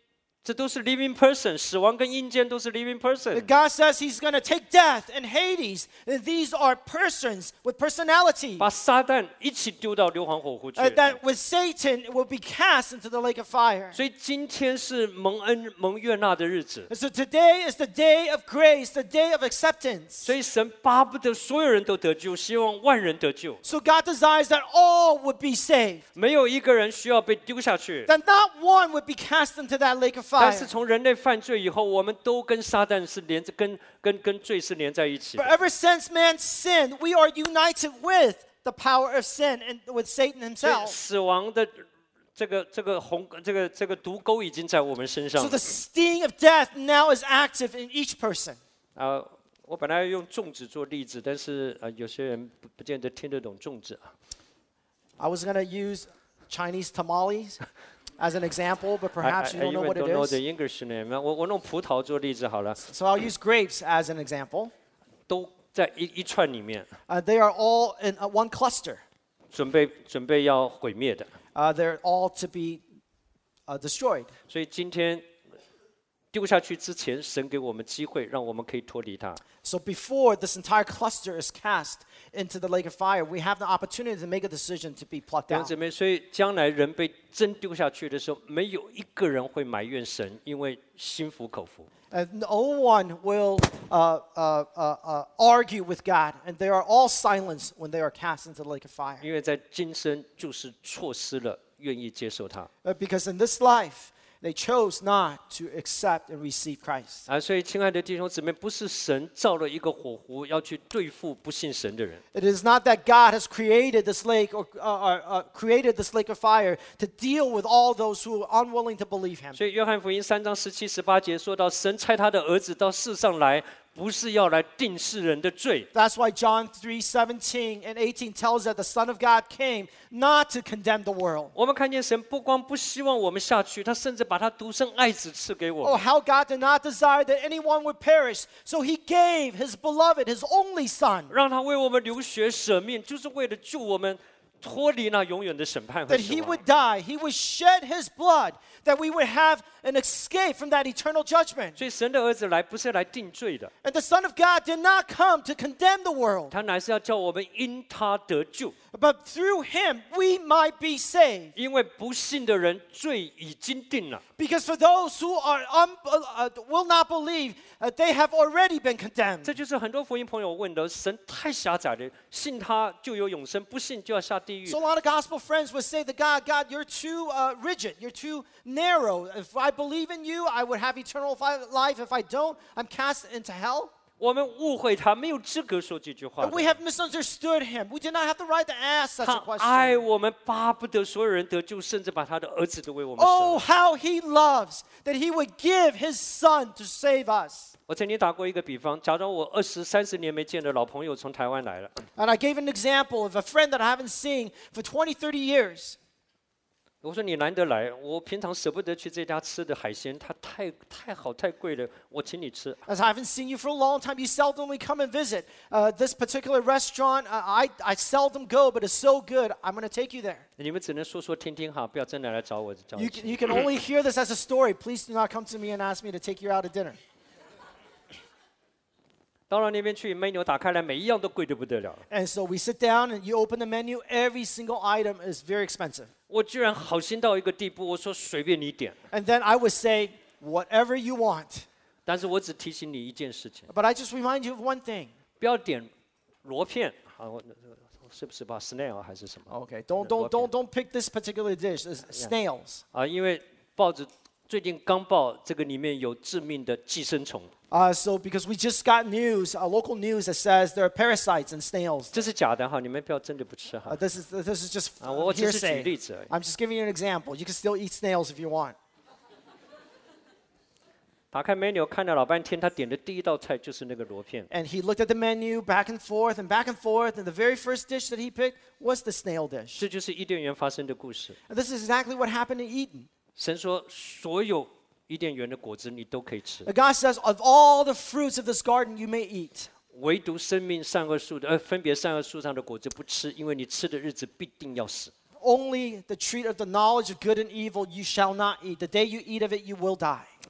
这都是 living person， 死亡跟阴间都是 living person。
God says He's going to take death and Hades, and these are persons with personality.
把撒旦一起丢到硫磺火湖去。
Uh, that with Satan will be cast into the lake of fire.
所以今天是蒙恩蒙悦纳的日子。
And so today is the day of grace, the day of acceptance.
所以神巴不得所有人都得救，希望万人得救，
So God desires that all would be saved,
没有一个人需要被丢下去。
that not one would be cast into that lake of
但是
fire.
从人类犯罪以后，我们都跟撒旦是连着，跟跟跟罪是连在一起的
But ever since man sinned, we are united with the power of sin and with Satan
所以
himself.
死亡的这个这个红这个这个毒钩已经在我们身上
So the sting of death now is active in each person.
啊、我本来要用粽子做例子，但是啊、有些人不不见得听得懂粽子啊。
I was going to use Chinese tamales as an example, but perhaps you
I, I
don't know
even
what it
don't know the
is.
English name。我我用葡萄做例子好了，
So I'll use grapes as an example.
都在一一串里面，
Uh, they are all in uh, one cluster.
准备准备要毁灭的。
Uh, they're all to be uh, destroyed.
所以今天丢下去之前，神给我们机会，让我们可以脱离它。
So before this entire cluster is cast into the lake of fire, we have the opportunity to make a decision to be plucked
弟兄
out.
姊妹，所以将来人被真丢下去的时候，没有一个人会埋怨神，因为心服口服。
And no one will uh, uh, uh, uh, argue with God, and they are all silenced when they are cast into the lake of fire.
因为在今生就是错失了愿意接受他
Uh, because in this life, they chose not to accept and receive Christ.
啊，所以亲爱的弟兄姊妹，不是神造了一个火湖要去对付不信神的人，
It is not that God has created this lake or uh, uh, uh, created this lake of fire to deal with all those who are unwilling to believe Him.
所以约翰福音三章十七、十八节说到，神差他的儿子到世上来，不是要来定世人的罪，
That's why John three seventeen and eighteen tells us that the Son of God came not to condemn the world.
我们看见神不光不希望我们下去，他甚至把他独生爱子赐给我
Oh,
们。
how God did not desire that anyone would perish, so He gave His beloved, His only Son,
让他为我们流血舍命，就是为了救我们脱离那永远的审判和
that
死
He
亡
would。die. He would shed His blood, that we would have an escape from that eternal judgment.
所以神的儿子来不是来定罪的，
And the Son of God did not come to condemn the world,
他乃是要叫我们因他得救。
but through Him we might be saved.
因为不信的人罪已经定了，
Because for those who are un- uh, will not believe, uh, they have already been condemned.
这就是很多福音朋友问的：神太狭窄了，信他就有永生，不信就要下地狱
So。a lot of gospel friends would say to God, God, you're too uh, rigid. You're too narrow. If I believe in you, I would have eternal fi- life. If I don't, I'm cast into hell.
我们误会他，没有资格说这句话
And
的。
we have misunderstood him. We did not have the right to ask such
他
a
爱
question.
我们，巴不得所有人得救，甚至把他的儿子都为我们舍
Oh,
了。
how he loves that he would give his son to save us.
我曾经打过一个比方，假如我二十三十年没见的老朋友从台湾来了，
And I gave an example of a friend that I haven't seen for twenty, thirty years.
我说你难得来，我平常舍不得去这家吃的海鲜，它太太好太贵了，我请你吃。
As I haven't seen you for a long time, you seldomly come and visit uh, this particular restaurant. Uh, I, I seldom go, but it's so good. I'm going to take you there.
你们只能说说听听哈，不要真的来找我找我
You
去
can, you can only hear this as a story. Please do not come to me and ask me to take you out to dinner.
到了那边去，menu 打开来，每一样都贵得不得了。
And so we sit down and you open the menu. Every single item is very expensive.
我居然好心到一个地步，我说随便你点，
And then I would say, whatever you want.
但是我只提醒你一件事情，
But I just remind you of one thing.
不要点螺片啊，我是不是吧 ？snail 还是什么
Okay, don't, don't, don't, don't pick this particular dish. It's snails.
啊？因为报纸最近刚报这个里面有致命的寄生虫，
Uh, so because we just got news, uh, local news that says there are parasites in snails.
这是假的哈，你们不要真的不吃
Uh,
哈。
this is this is just
啊，我我只是举
hearsay.
例子而已。
I'm just giving you an example. You can still eat snails if you want.
打开 menu 看了老半天，他点的第一道菜就是那个螺片。
And he looked at the menu back and forth and back and forth, and the very first dish that he picked was the snail dish.
这就是伊甸园发生的故事。
And this is exactly what happened in Eden.
神说，所有伊甸园的果子你都可以吃，
But God says, of all the fruits of this garden you may eat,
唯独生命善恶树的呃分别善恶树上的果子不吃，因为你吃的日子必定要死。
only the tree of the knowledge of good and evil you shall not eat. The day you eat of it, you will die.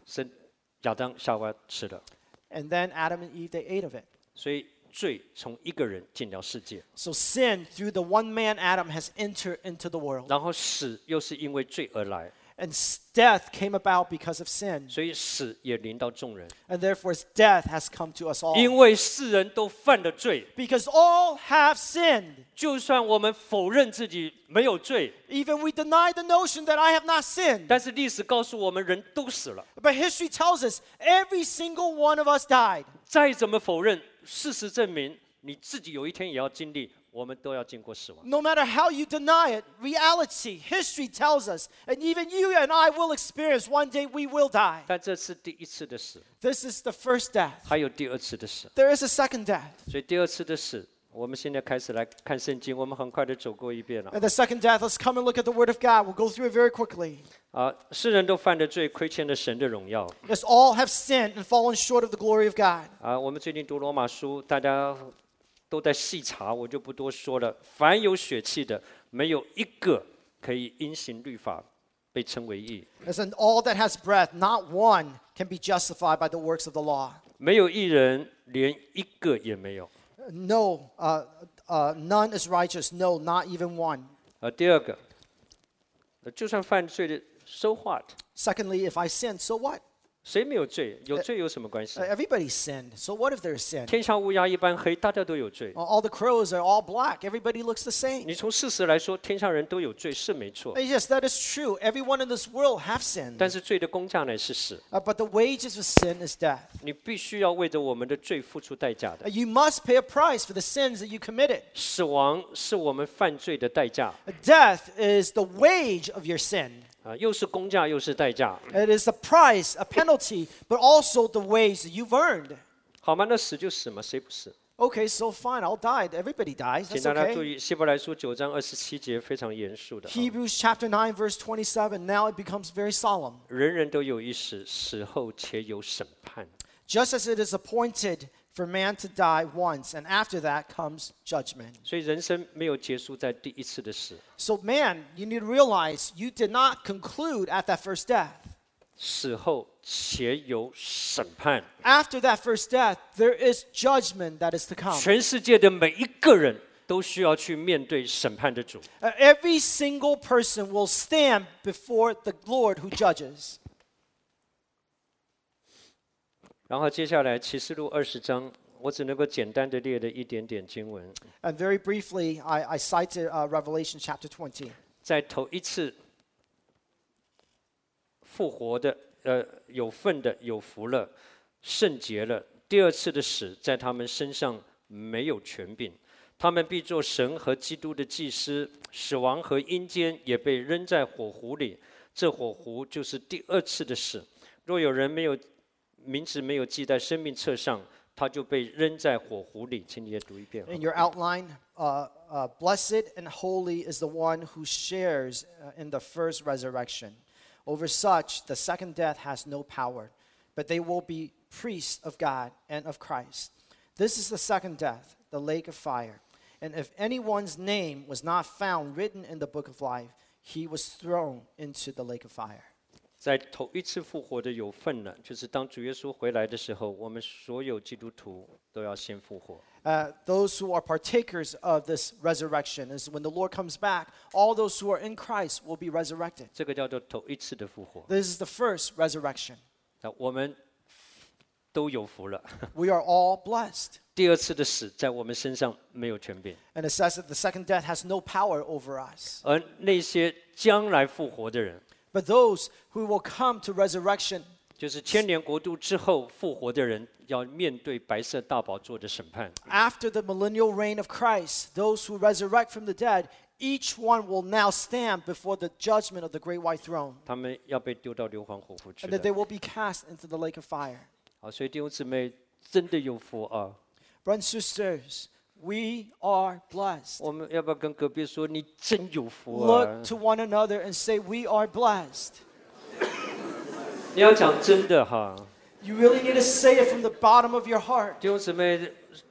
生亚当夏娃吃了，
And then Adam and Eve, they ate of it.
所以罪从一个人进了世界，
So sin through the one man Adam has entered into the world.
然后死又是因为罪而来，
And s- death came about because of sin.
所以死也临到众人，
And therefore death has come to us all.
因为世人都犯了罪，
Because all have sinned.
就算我们否认自己没有罪，
Even we deny the notion that I have not sinned.
但是历史告诉我们，人都死了。
But history tells us every single one of us died.
再怎么否认，事实证明你自己有一天也要经历，我们都要经过死亡。
No matter how you deny it, reality, history tells us, and even you and I will experience one day we will die.
但这是第一次的死，
This is the first death.
还有第二次的死。
There is a second death.
所以第二次的死，我们现在开始来看圣经，我们很快的走过一遍了。
And the second death, let's come and look at the Word of God. We'll go through it very quickly.
啊，世人都犯了罪，亏欠了神的荣耀。
Yes, all have sinned and fallen short of the glory of God.
啊，我们最近读罗马书，大家都在细查，我就不多说了。凡有血气的，没有一个可以因行律法被称为义。
As in all that has breath, not one can be justified by the works of the law.
没有一人，连一个也没有。
No, uh, uh, none is righteous. No, not even one.
啊，第二个，呃就算犯罪的，so what？
Secondly, if I sin, so what?
谁没有罪？有罪有什么关系
Uh,？Everybody sinned. So what if there's sin?
天下乌鸦一般黑，大家都有罪。
All all the crows are all black. Everybody looks the same.
你从事实来说，天下人都有罪是没错
Uh,，Yes, that is true. Everyone in this world have sinned.
但是罪的工价乃是死。
Uh, but the wages of sin is death.
你必须要为着我们的罪付出代价的。
Uh, You must pay a price for the sins that you committed.
死亡是我们犯罪的代价
Uh, Death is the wage of your sin.
啊，又是工价又是代价，
It is a price, a penalty, but also the wage that you've earned.
好吗？那死就死嘛，谁不死？
Okay, so fine, I'll die. Everybody dies.
请
That's
大家注
okay.
意，希伯来书九章二十七节非常严肃的啊，
Hebrews chapter nine, verse twenty-seven. Now it becomes very solemn.
人人都有一死，死后且有审判。
Just as it is appointed for man to die once, and after that comes judgment.
所以人生没有结束在第一次的死，
So, man, you need to realize you did not conclude at that first death.
死后且有审判。
After that first death, there is judgment that is to come.
全世界的每一个人都需要去面对审判的主。
Uh, every single person will stand before the Lord who judges.
然后接下来启示录二十章，我只能够简单的列了一点点经文。
And very briefly, I, I cited uh, Revelation chapter twenty.
在头一次复活的，呃，有份的有福了，圣洁了。第二次的死在他们身上没有权柄，他们必做神和基督的祭司。死亡和阴间也被扔在火湖里，这火湖就是第二次的死。若有人没有名字没有记在生命册上，他就被扔在火湖里。请你也读一遍。
In your outline, uh, uh, blessed and holy is the one who shares uh, in the first resurrection. Over such, the second death has no power, but they will be priests of God and of Christ. This is the second death, the lake of fire. And if anyone's name was not found written in the book of life, he was thrown into the lake of fire.
在头一次复活的有份了，就是当主耶稣回来的时候，我们所有基督徒都要先复活。
Uh, those who are partakers of this resurrection is when the Lord comes back, all those who are in Christ will be resurrected.
这个叫做头一次的复活。
This is the first resurrection.
那我们都有福了。
We are all blessed.
第二次的死在我们身上没有权柄，
And it says that the second death has no power over us.
而那些将来复活的人，
But those who will come to resurrection,
就是千年国度之后复活的人，要面对白色大宝座的审判。
after the millennial reign of Christ, those who resurrect from the dead, each one will now stand before the judgment of the great white throne.
他们要被丢到硫磺火湖去
And that
的
they。will be cast into the lake of fire.
好，所以弟兄姊妹真的有福啊！
Brothers and sisters, we are blessed.
我们要不要跟隔壁说你真有福啊
Look？ to one another and say, we are blessed.
你要讲真的哈，
You really need to say it from the bottom of your heart.
弟兄姊妹，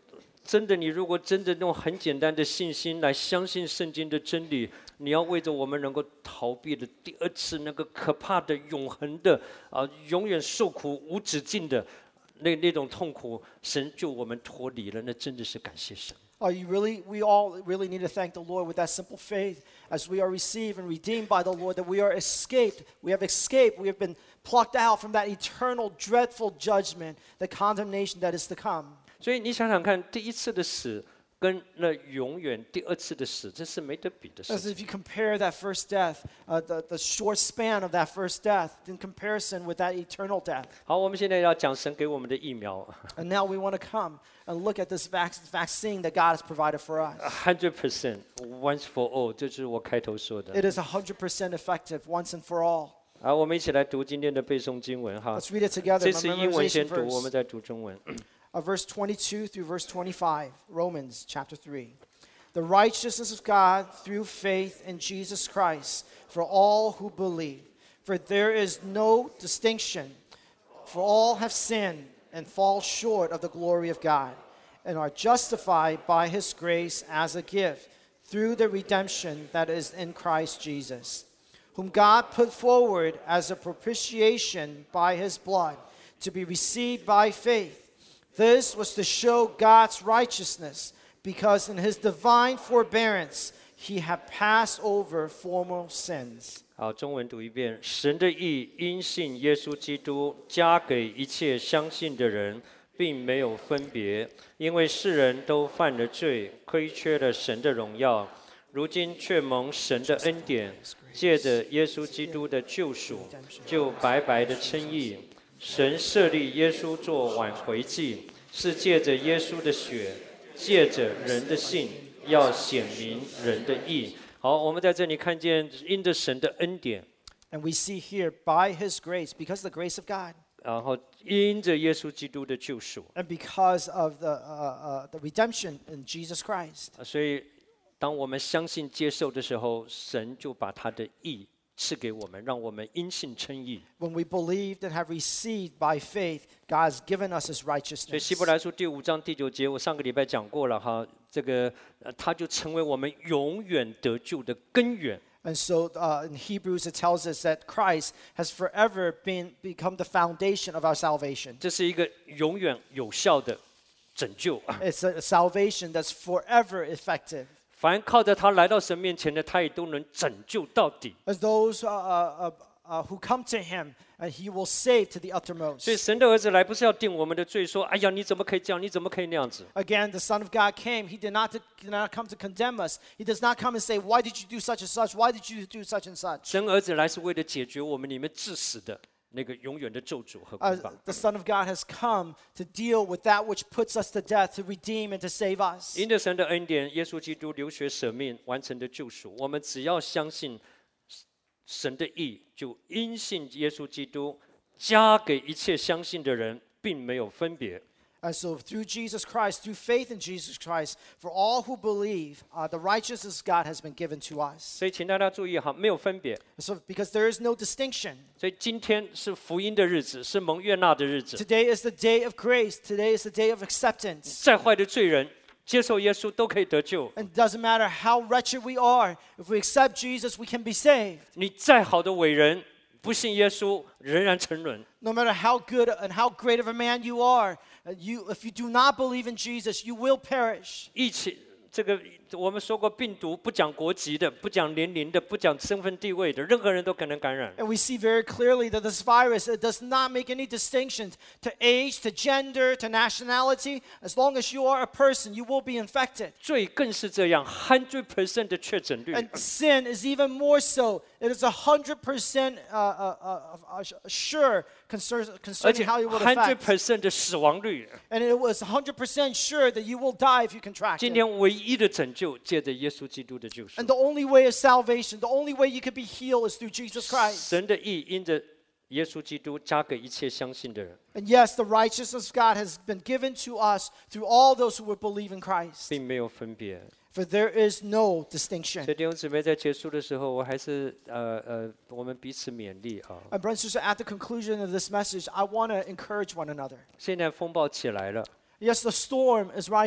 真的，你如果真的用很简单的信心来相信圣经的真理，你要为着我们能够逃避的第二次那个可怕的、永恒的啊、永远受苦无止境的那那种痛苦，神救我们脱离了，那真的是感谢神。
Are you really, we all really need to thank the Lord with that simple faith as we are received and redeemed by the Lord, that we are escaped. We have escaped. We have been plucked out from that eternal, dreadful judgment, the condemnation that is to come.
所以你想想看，第一次的死跟那永远第二次的死，这是没得比的事
As
情。
if you compare that first death, uh, the, the short span of that first death in comparison with that eternal death.
好，我们现在要讲神给我们的疫苗
And now we want to come and look at this vac- vaccine that God has provided for us.
，hundred percent once for all，这就是我开头说的。
It is one hundred percent effective once and for all.
好，我们一起来读今天的背诵经文哈。
Let's read it together.
这
My
次英文
memorization
先读，我
verse.
们再读中文。
Uh, verse twenty-two through verse twenty-five, Romans chapter three. The righteousness of God through faith in Jesus Christ for all who believe. For there is no distinction, for all have sinned and fall short of the glory of God, and are justified by his grace as a gift through the redemption that is in Christ Jesus, whom God put forward as a propitiation by his blood to be received by faith. This was to show God's righteousness, because in his divine forbearance he had passed over former sins.
好，中文读一遍。神的义因信耶稣基督加给一切相信的人，并没有分别，因为世人都犯了罪，亏缺了神的荣耀，如今却蒙神的恩典，借着耶稣基督的救赎，就白白的称义。神设立耶稣做挽回祭，是借着耶稣的血，借着人的信，要显明人的义。好，我们在这里看见因着神的恩典，
And we see here, by his grace, because of the grace of God,
然后因着耶稣基督的救赎，
and because of the, uh, uh, the redemption in Jesus Christ.
啊所以当我们相信接受的时候，神就把他的义赐给我们，让我们因信称义。
When we believed and have received by faith, God has given us his
所以
righteousness.
希伯来书第五章第九节，我上个礼拜讲过了哈，这个呃，他就成为我们永远得救的根源。
And so uh, in Hebrews, it tells us that Christ has forever been become the foundation of our salvation.
这是一个永远有效的拯救。
It's a salvation that's forever effective.
凡靠着他来到神面前的，他也都能拯救到底。
As those uh, uh, uh, who come to him, and he will save to the uttermost.
所以神的儿子来不是要定我们的罪，说：“哎呀，你怎么可以这样？你怎么可以那样子？”
Again, the Son of God came. He did not, to, did not come to condemn us. He does not come and say, why did you do such and such? Why did you do such and such?
神儿子来是为了解决我们里面致死的那个永远的咒诅和
Uh,
捆绑。
the Son of God has come to deal with that which puts us to death, to redeem and to save us.
因着神的恩典，耶稣基督流血舍命完成的救赎，我们只要相信神的义，就因信耶稣基督加给一切相信的人，并没有分别。
And so through Jesus Christ, through faith in Jesus Christ, for all who believe, uh, the righteousness of God has been given to us.
所以，请大家注意哈，没有分别。
So because there is no distinction.
所以今天是福音的日子，是蒙悦纳的日子。
Today is the day of grace. Today is the day of acceptance.
再坏的罪人接受耶稣都可以得救。
And it doesn't matter how wretched we are, if we accept Jesus, we can be saved.
你再好的伟人，不信耶稣仍然沉沦。
No matter how good and how great of a man you are, uh, you, if you do not believe in Jesus, you will perish.
一起，这个我们说过，病毒不讲国籍的，不讲年龄的，不讲身份地位的，任何人都可能感染。
And we see very clearly that this virus, it does not make any distinctions to age, to gender, to nationality. As long as you are a person, you will be infected.
罪更是这样，hundred percent 的确诊率。
And sin is even more so. It is a hundred percent uh, uh, uh, sure concern,
而
concerning
且
how you will
hundred
affect.
percent 的死亡率。
And it was one hundred percent sure that you will die if you contract
今
it.
天唯一的拯救，借着耶稣基督的救赎
And。the only way of salvation, the only way you can be healed is through Jesus Christ.
神的义因着耶稣基督加给一切相信的人，
And yes, the righteousness of God has been given to us through all those who would believe in Christ.
并没有分别。
For there is no distinction.
所以弟兄姊妹在结束的时候，我还是呃呃，我们彼此勉励啊。
And brothers and sisters, at the conclusion of this message, I want to encourage one another.
现在风暴起来了，
Yes, the storm is rising.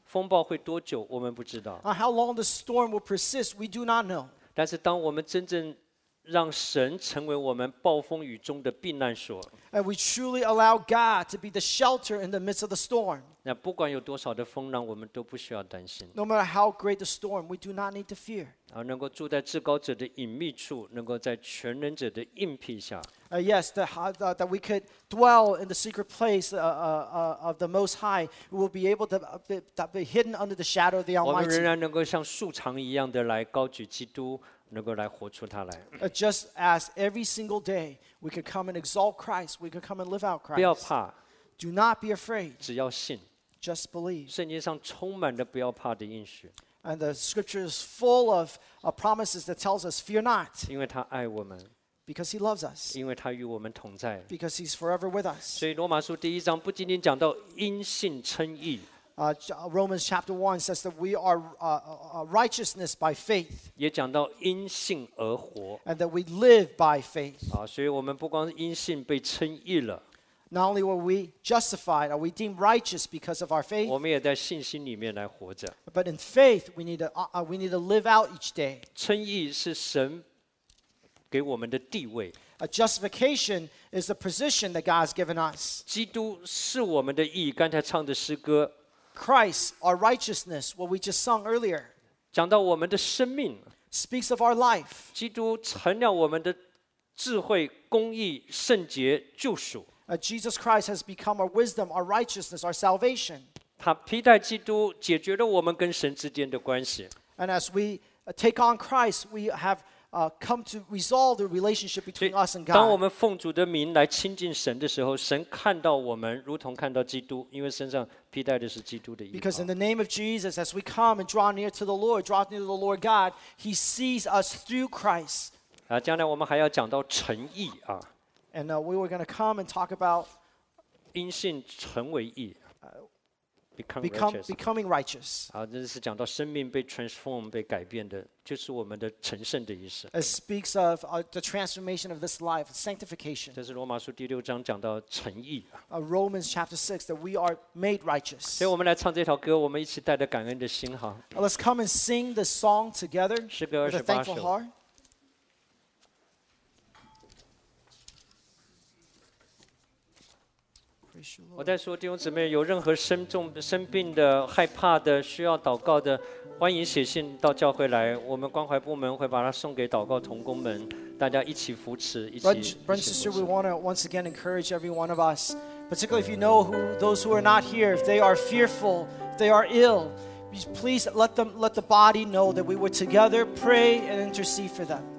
风暴会多久，我们不知道。
Uh, how long the storm will persist, we do not know.
但是当我们真正让神成为我们暴风雨中的避难所，
And we truly allow God to be the shelter in the midst of the storm.
那不管有多少的风浪，我们都不需要担心。
No matter how great the storm, we do not need to fear.
而能够住在至高者的隐秘处，能够在全能者的应庇下，
Uh, yes, the, uh, that we could dwell in the secret place uh, uh, uh, of the Most High. We will be able to uh, be, to be hidden under the shadow of the
我们仍
Almighty.
然能够像树长一样的来高举基督，能够来活出它来。
Uh, just as every single day we could come and exalt Christ, we could come and live out
不要
Christ.
怕，
Do not be afraid,
只要信。
just believe.
圣经上充满了不要怕的应许，
And the scripture is full of uh, promises that tells us, fear not,
因为他爱我们，
because he loves us,
因为他与我们同在。
because he's forever with us.
所以罗马书第一章不仅仅讲到因信称义，
Uh, J- uh, Romans chapter one says that we are uh, uh, uh, righteousness by faith,
也讲到因信而活
and that we live by faith.
啊。所以我们不光是因信被称义了，
Not only were we justified, are we deemed righteous because of our faith,
我们也在信心里面来活着。
but in faith we need to uh, uh, we need to live out each day.
称义是神给我们的地位，
A justification is the position that God has given us.
基督是我们的义。刚才唱的诗歌
Christ, our righteousness, what we just sung earlier,
讲到我们的生命，
speaks of our life.
基督成了我们的智慧、公义、圣洁、救赎。
Uh, Jesus Christ has become our wisdom, our righteousness, our salvation.
他披戴基督，解决了我们跟神之间的关系。
And as we uh, take on Christ, we have uh, come to resolve the relationship
所以
between us and
当我
God.
们奉主的名来亲近神的时候，神看到我们如同看到基督，因为身上披戴的是基督的衣
Because
袍
in。the name of Jesus, as we come and draw near to the Lord, draw near to the Lord God, He sees us through Christ.
啊，将来我们还要讲到诚意啊，
And uh, we were going to come and talk about
因信成为义 ，become
become,
righteous。
becoming righteous.
啊，这是讲到生命被 transform 被改变的，就是我们的成圣的意思。
It speaks of uh, the transformation of this life, sanctification.
这是罗马书第六章讲到诚意啊，
Uh, Romans chapter six, that we are made righteous.
所以我们来唱这条歌，我们一起带着感恩的心哈。
Uh, let's come and sing this song together
诗歌
with a
二十八
thankful
首。
heart. Praise you,
我
Lord.
在说弟兄姊妹有任何生重生病的、害怕的、需要祷告的，欢迎写信到教会来，我们关怀部门会把它送给祷告同工们，大家一起扶持，一起
Brother,
一起
brother and
扶
sister,
持
we want to once again encourage every one of us, particularly if you know who those who are not here, if they are fearful, if they are ill, please let them let the body know that we were together, pray and intercede for them.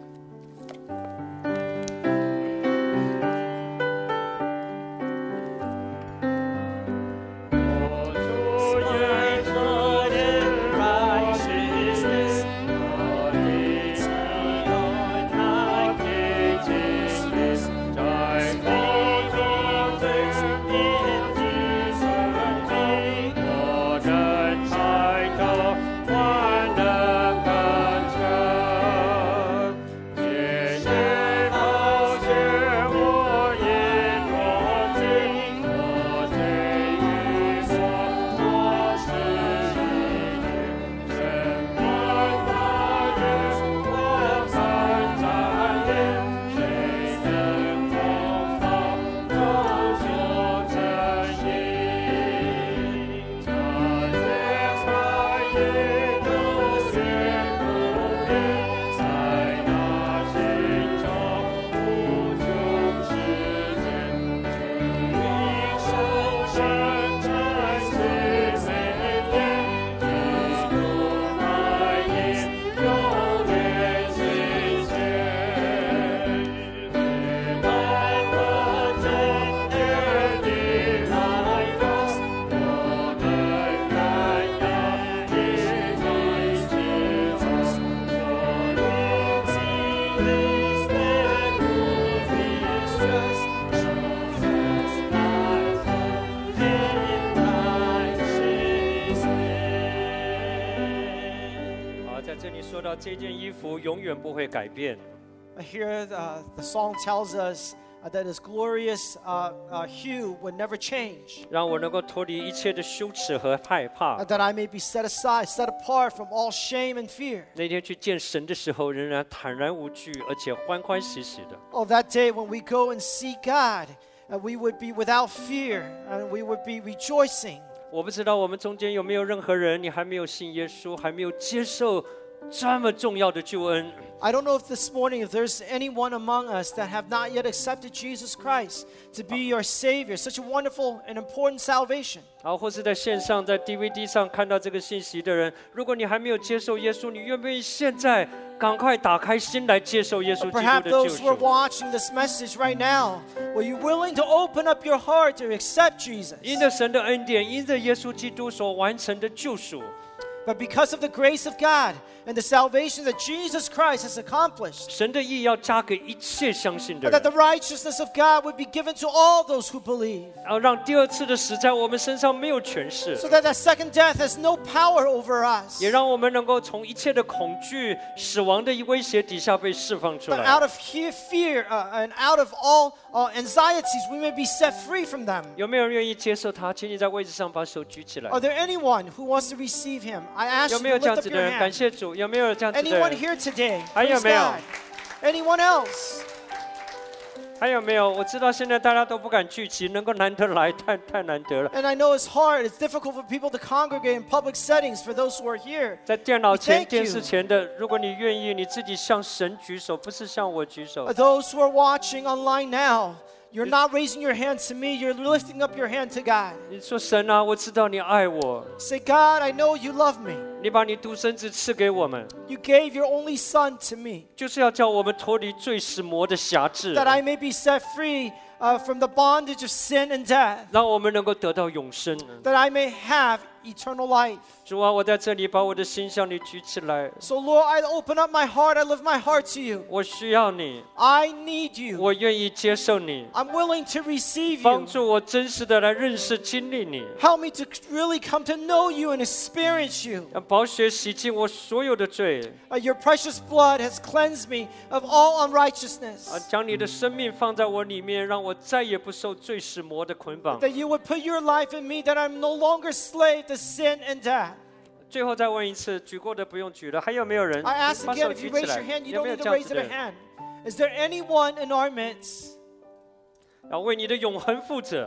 uh, that His glorious uh, uh, hue would never change.
让我能够脱离一切的羞耻和害怕
Uh,。that I may be set aside, set apart from all shame and fear.
那天去见神的时候，仍然坦然无惧，而且欢欢喜喜的。
Oh, that day when we go and see God, uh, we would be without fear and we would be rejoicing.
我不知道我们中间有没有任何人，你还没有信耶稣，还没有接受这么重要的救恩。
I don't know if this morning, if there's anyone among us that have not yet accepted Jesus Christ to be your Savior, such a wonderful and important salvation.
啊，或是在线上、在 D V D 上看到这个信息的人，如果你还没有接受耶稣，你愿不愿意现在赶快打开心来接受耶稣基督
Perhaps
的救
those who are
赎？
watching this message right now, were you willing to open up your heart to accept Jesus?
因着神的恩典，因着耶稣基督所完成的救赎，
But because of the grace of God and the salvation that Jesus Christ has accomplished,
神的义要加给一切相信的
and that
人，
the righteousness of God would be given to all those who believe,
然后让第二次的死在我们身上没有权势，
so that that second death has no power over us.
也让我们能够从一切的恐惧、死亡的威胁底下被释放出
But
来。
out of he- fear uh, and out of all uh, anxieties, we may be set free from them.
有没有人愿意接受他？请你在位置上把手举起来
Are。there anyone who wants to receive Him? I ask
有
you
没有
to
这样
lift
子
up
的
your
人？感
hand.
谢主。有没有这样子的
Anyone
人？
here today?
还有
Praise
没有？
God. Anyone else?
还有没有？我知道现在大家都不敢聚集，能够难得来，太太难得了。
And I know it's hard. It's difficult for people to congregate in public settings. For those who are here,
在电脑
We
前、
thank
电
you.
视前的，如果你愿意，你自己向神举手，不是向我举手
uh,。those who are watching online now, you're not raising your hand to me. You're lifting up your hand to God.
你说神啊，我知道你爱我，
Say, God, I know you love me.
你把你独生子赐给我们，
You gave your only Son to me,
就是要叫我们脱离罪使魔的辖制，
that I may be set free uh, from the bondage of sin and death,
让我们能够得到永生。
that I may have eternal life.
主啊，我在这里把我的心向你举起来，
So, Lord, I open up my heart. I lift my heart to you.
我需要你，
I need you.
我愿意接受你，
I'm willing to receive
帮
you.
助我真实的来认识、经历你。
Help me to really come to know you and experience you.
让宝血洗净我所有的罪，
Uh, your precious blood has cleansed me of all unrighteousness.
啊，将你的生命放在我里面，让我再也不受罪使魔的捆绑。
That you would put your life in me, that I'm no longer slave to sin and death.
最后再问一次，举过的不用举了，还有没有人？
I ask
把
again,
手
if
举
you
起
raise
来
your hand,，you
有
don't
没有
need
这
to
样
raise
子
it
的
a
人？
hand. Is there anyone in our midst?
要为你的永恒负责，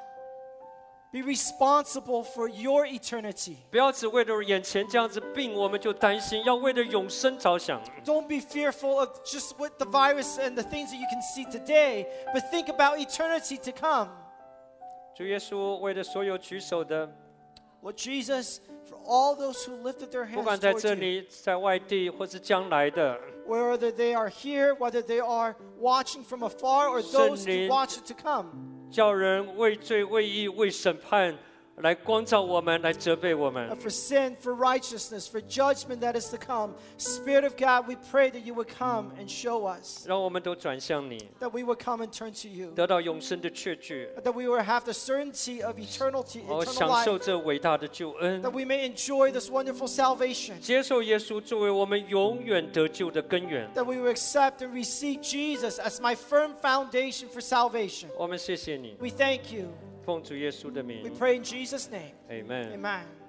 Be responsible for your eternity.
不要只为了眼前这样子病我们就担心，要为了永生着想。
Don't be fearful of just what the virus and the things that you can see today, but think about eternity to come.
主耶稣，为了所有举手的，
Lord Jesus, for all those who lifted their
不
hands
管在
towards
这
you,
里、在外地或是将来的，
whether they are here, whether they are watching from afar, or those who
圣灵。
watch it to come.
叫人为罪、为义、为审判来光照我们，来责备我们
Uh,。for sin, for righteousness, for judgment that is to come. Spirit of God, we pray that you would come and show us,
让我们都转向你，
that we would come and turn to you,
得到永生的确据，
that we would have the certainty of eternity,
哦，
eternal
享受
life,
这伟大的救恩
that，we may enjoy this wonderful salvation,
接受耶稣作为我们永远得救的根源。
that we would accept and receive Jesus as my firm foundation for salvation.
我们谢谢你，
We thank you.
奉主耶稣的
We
名
pray in Jesus' name.
，Amen。
Amen.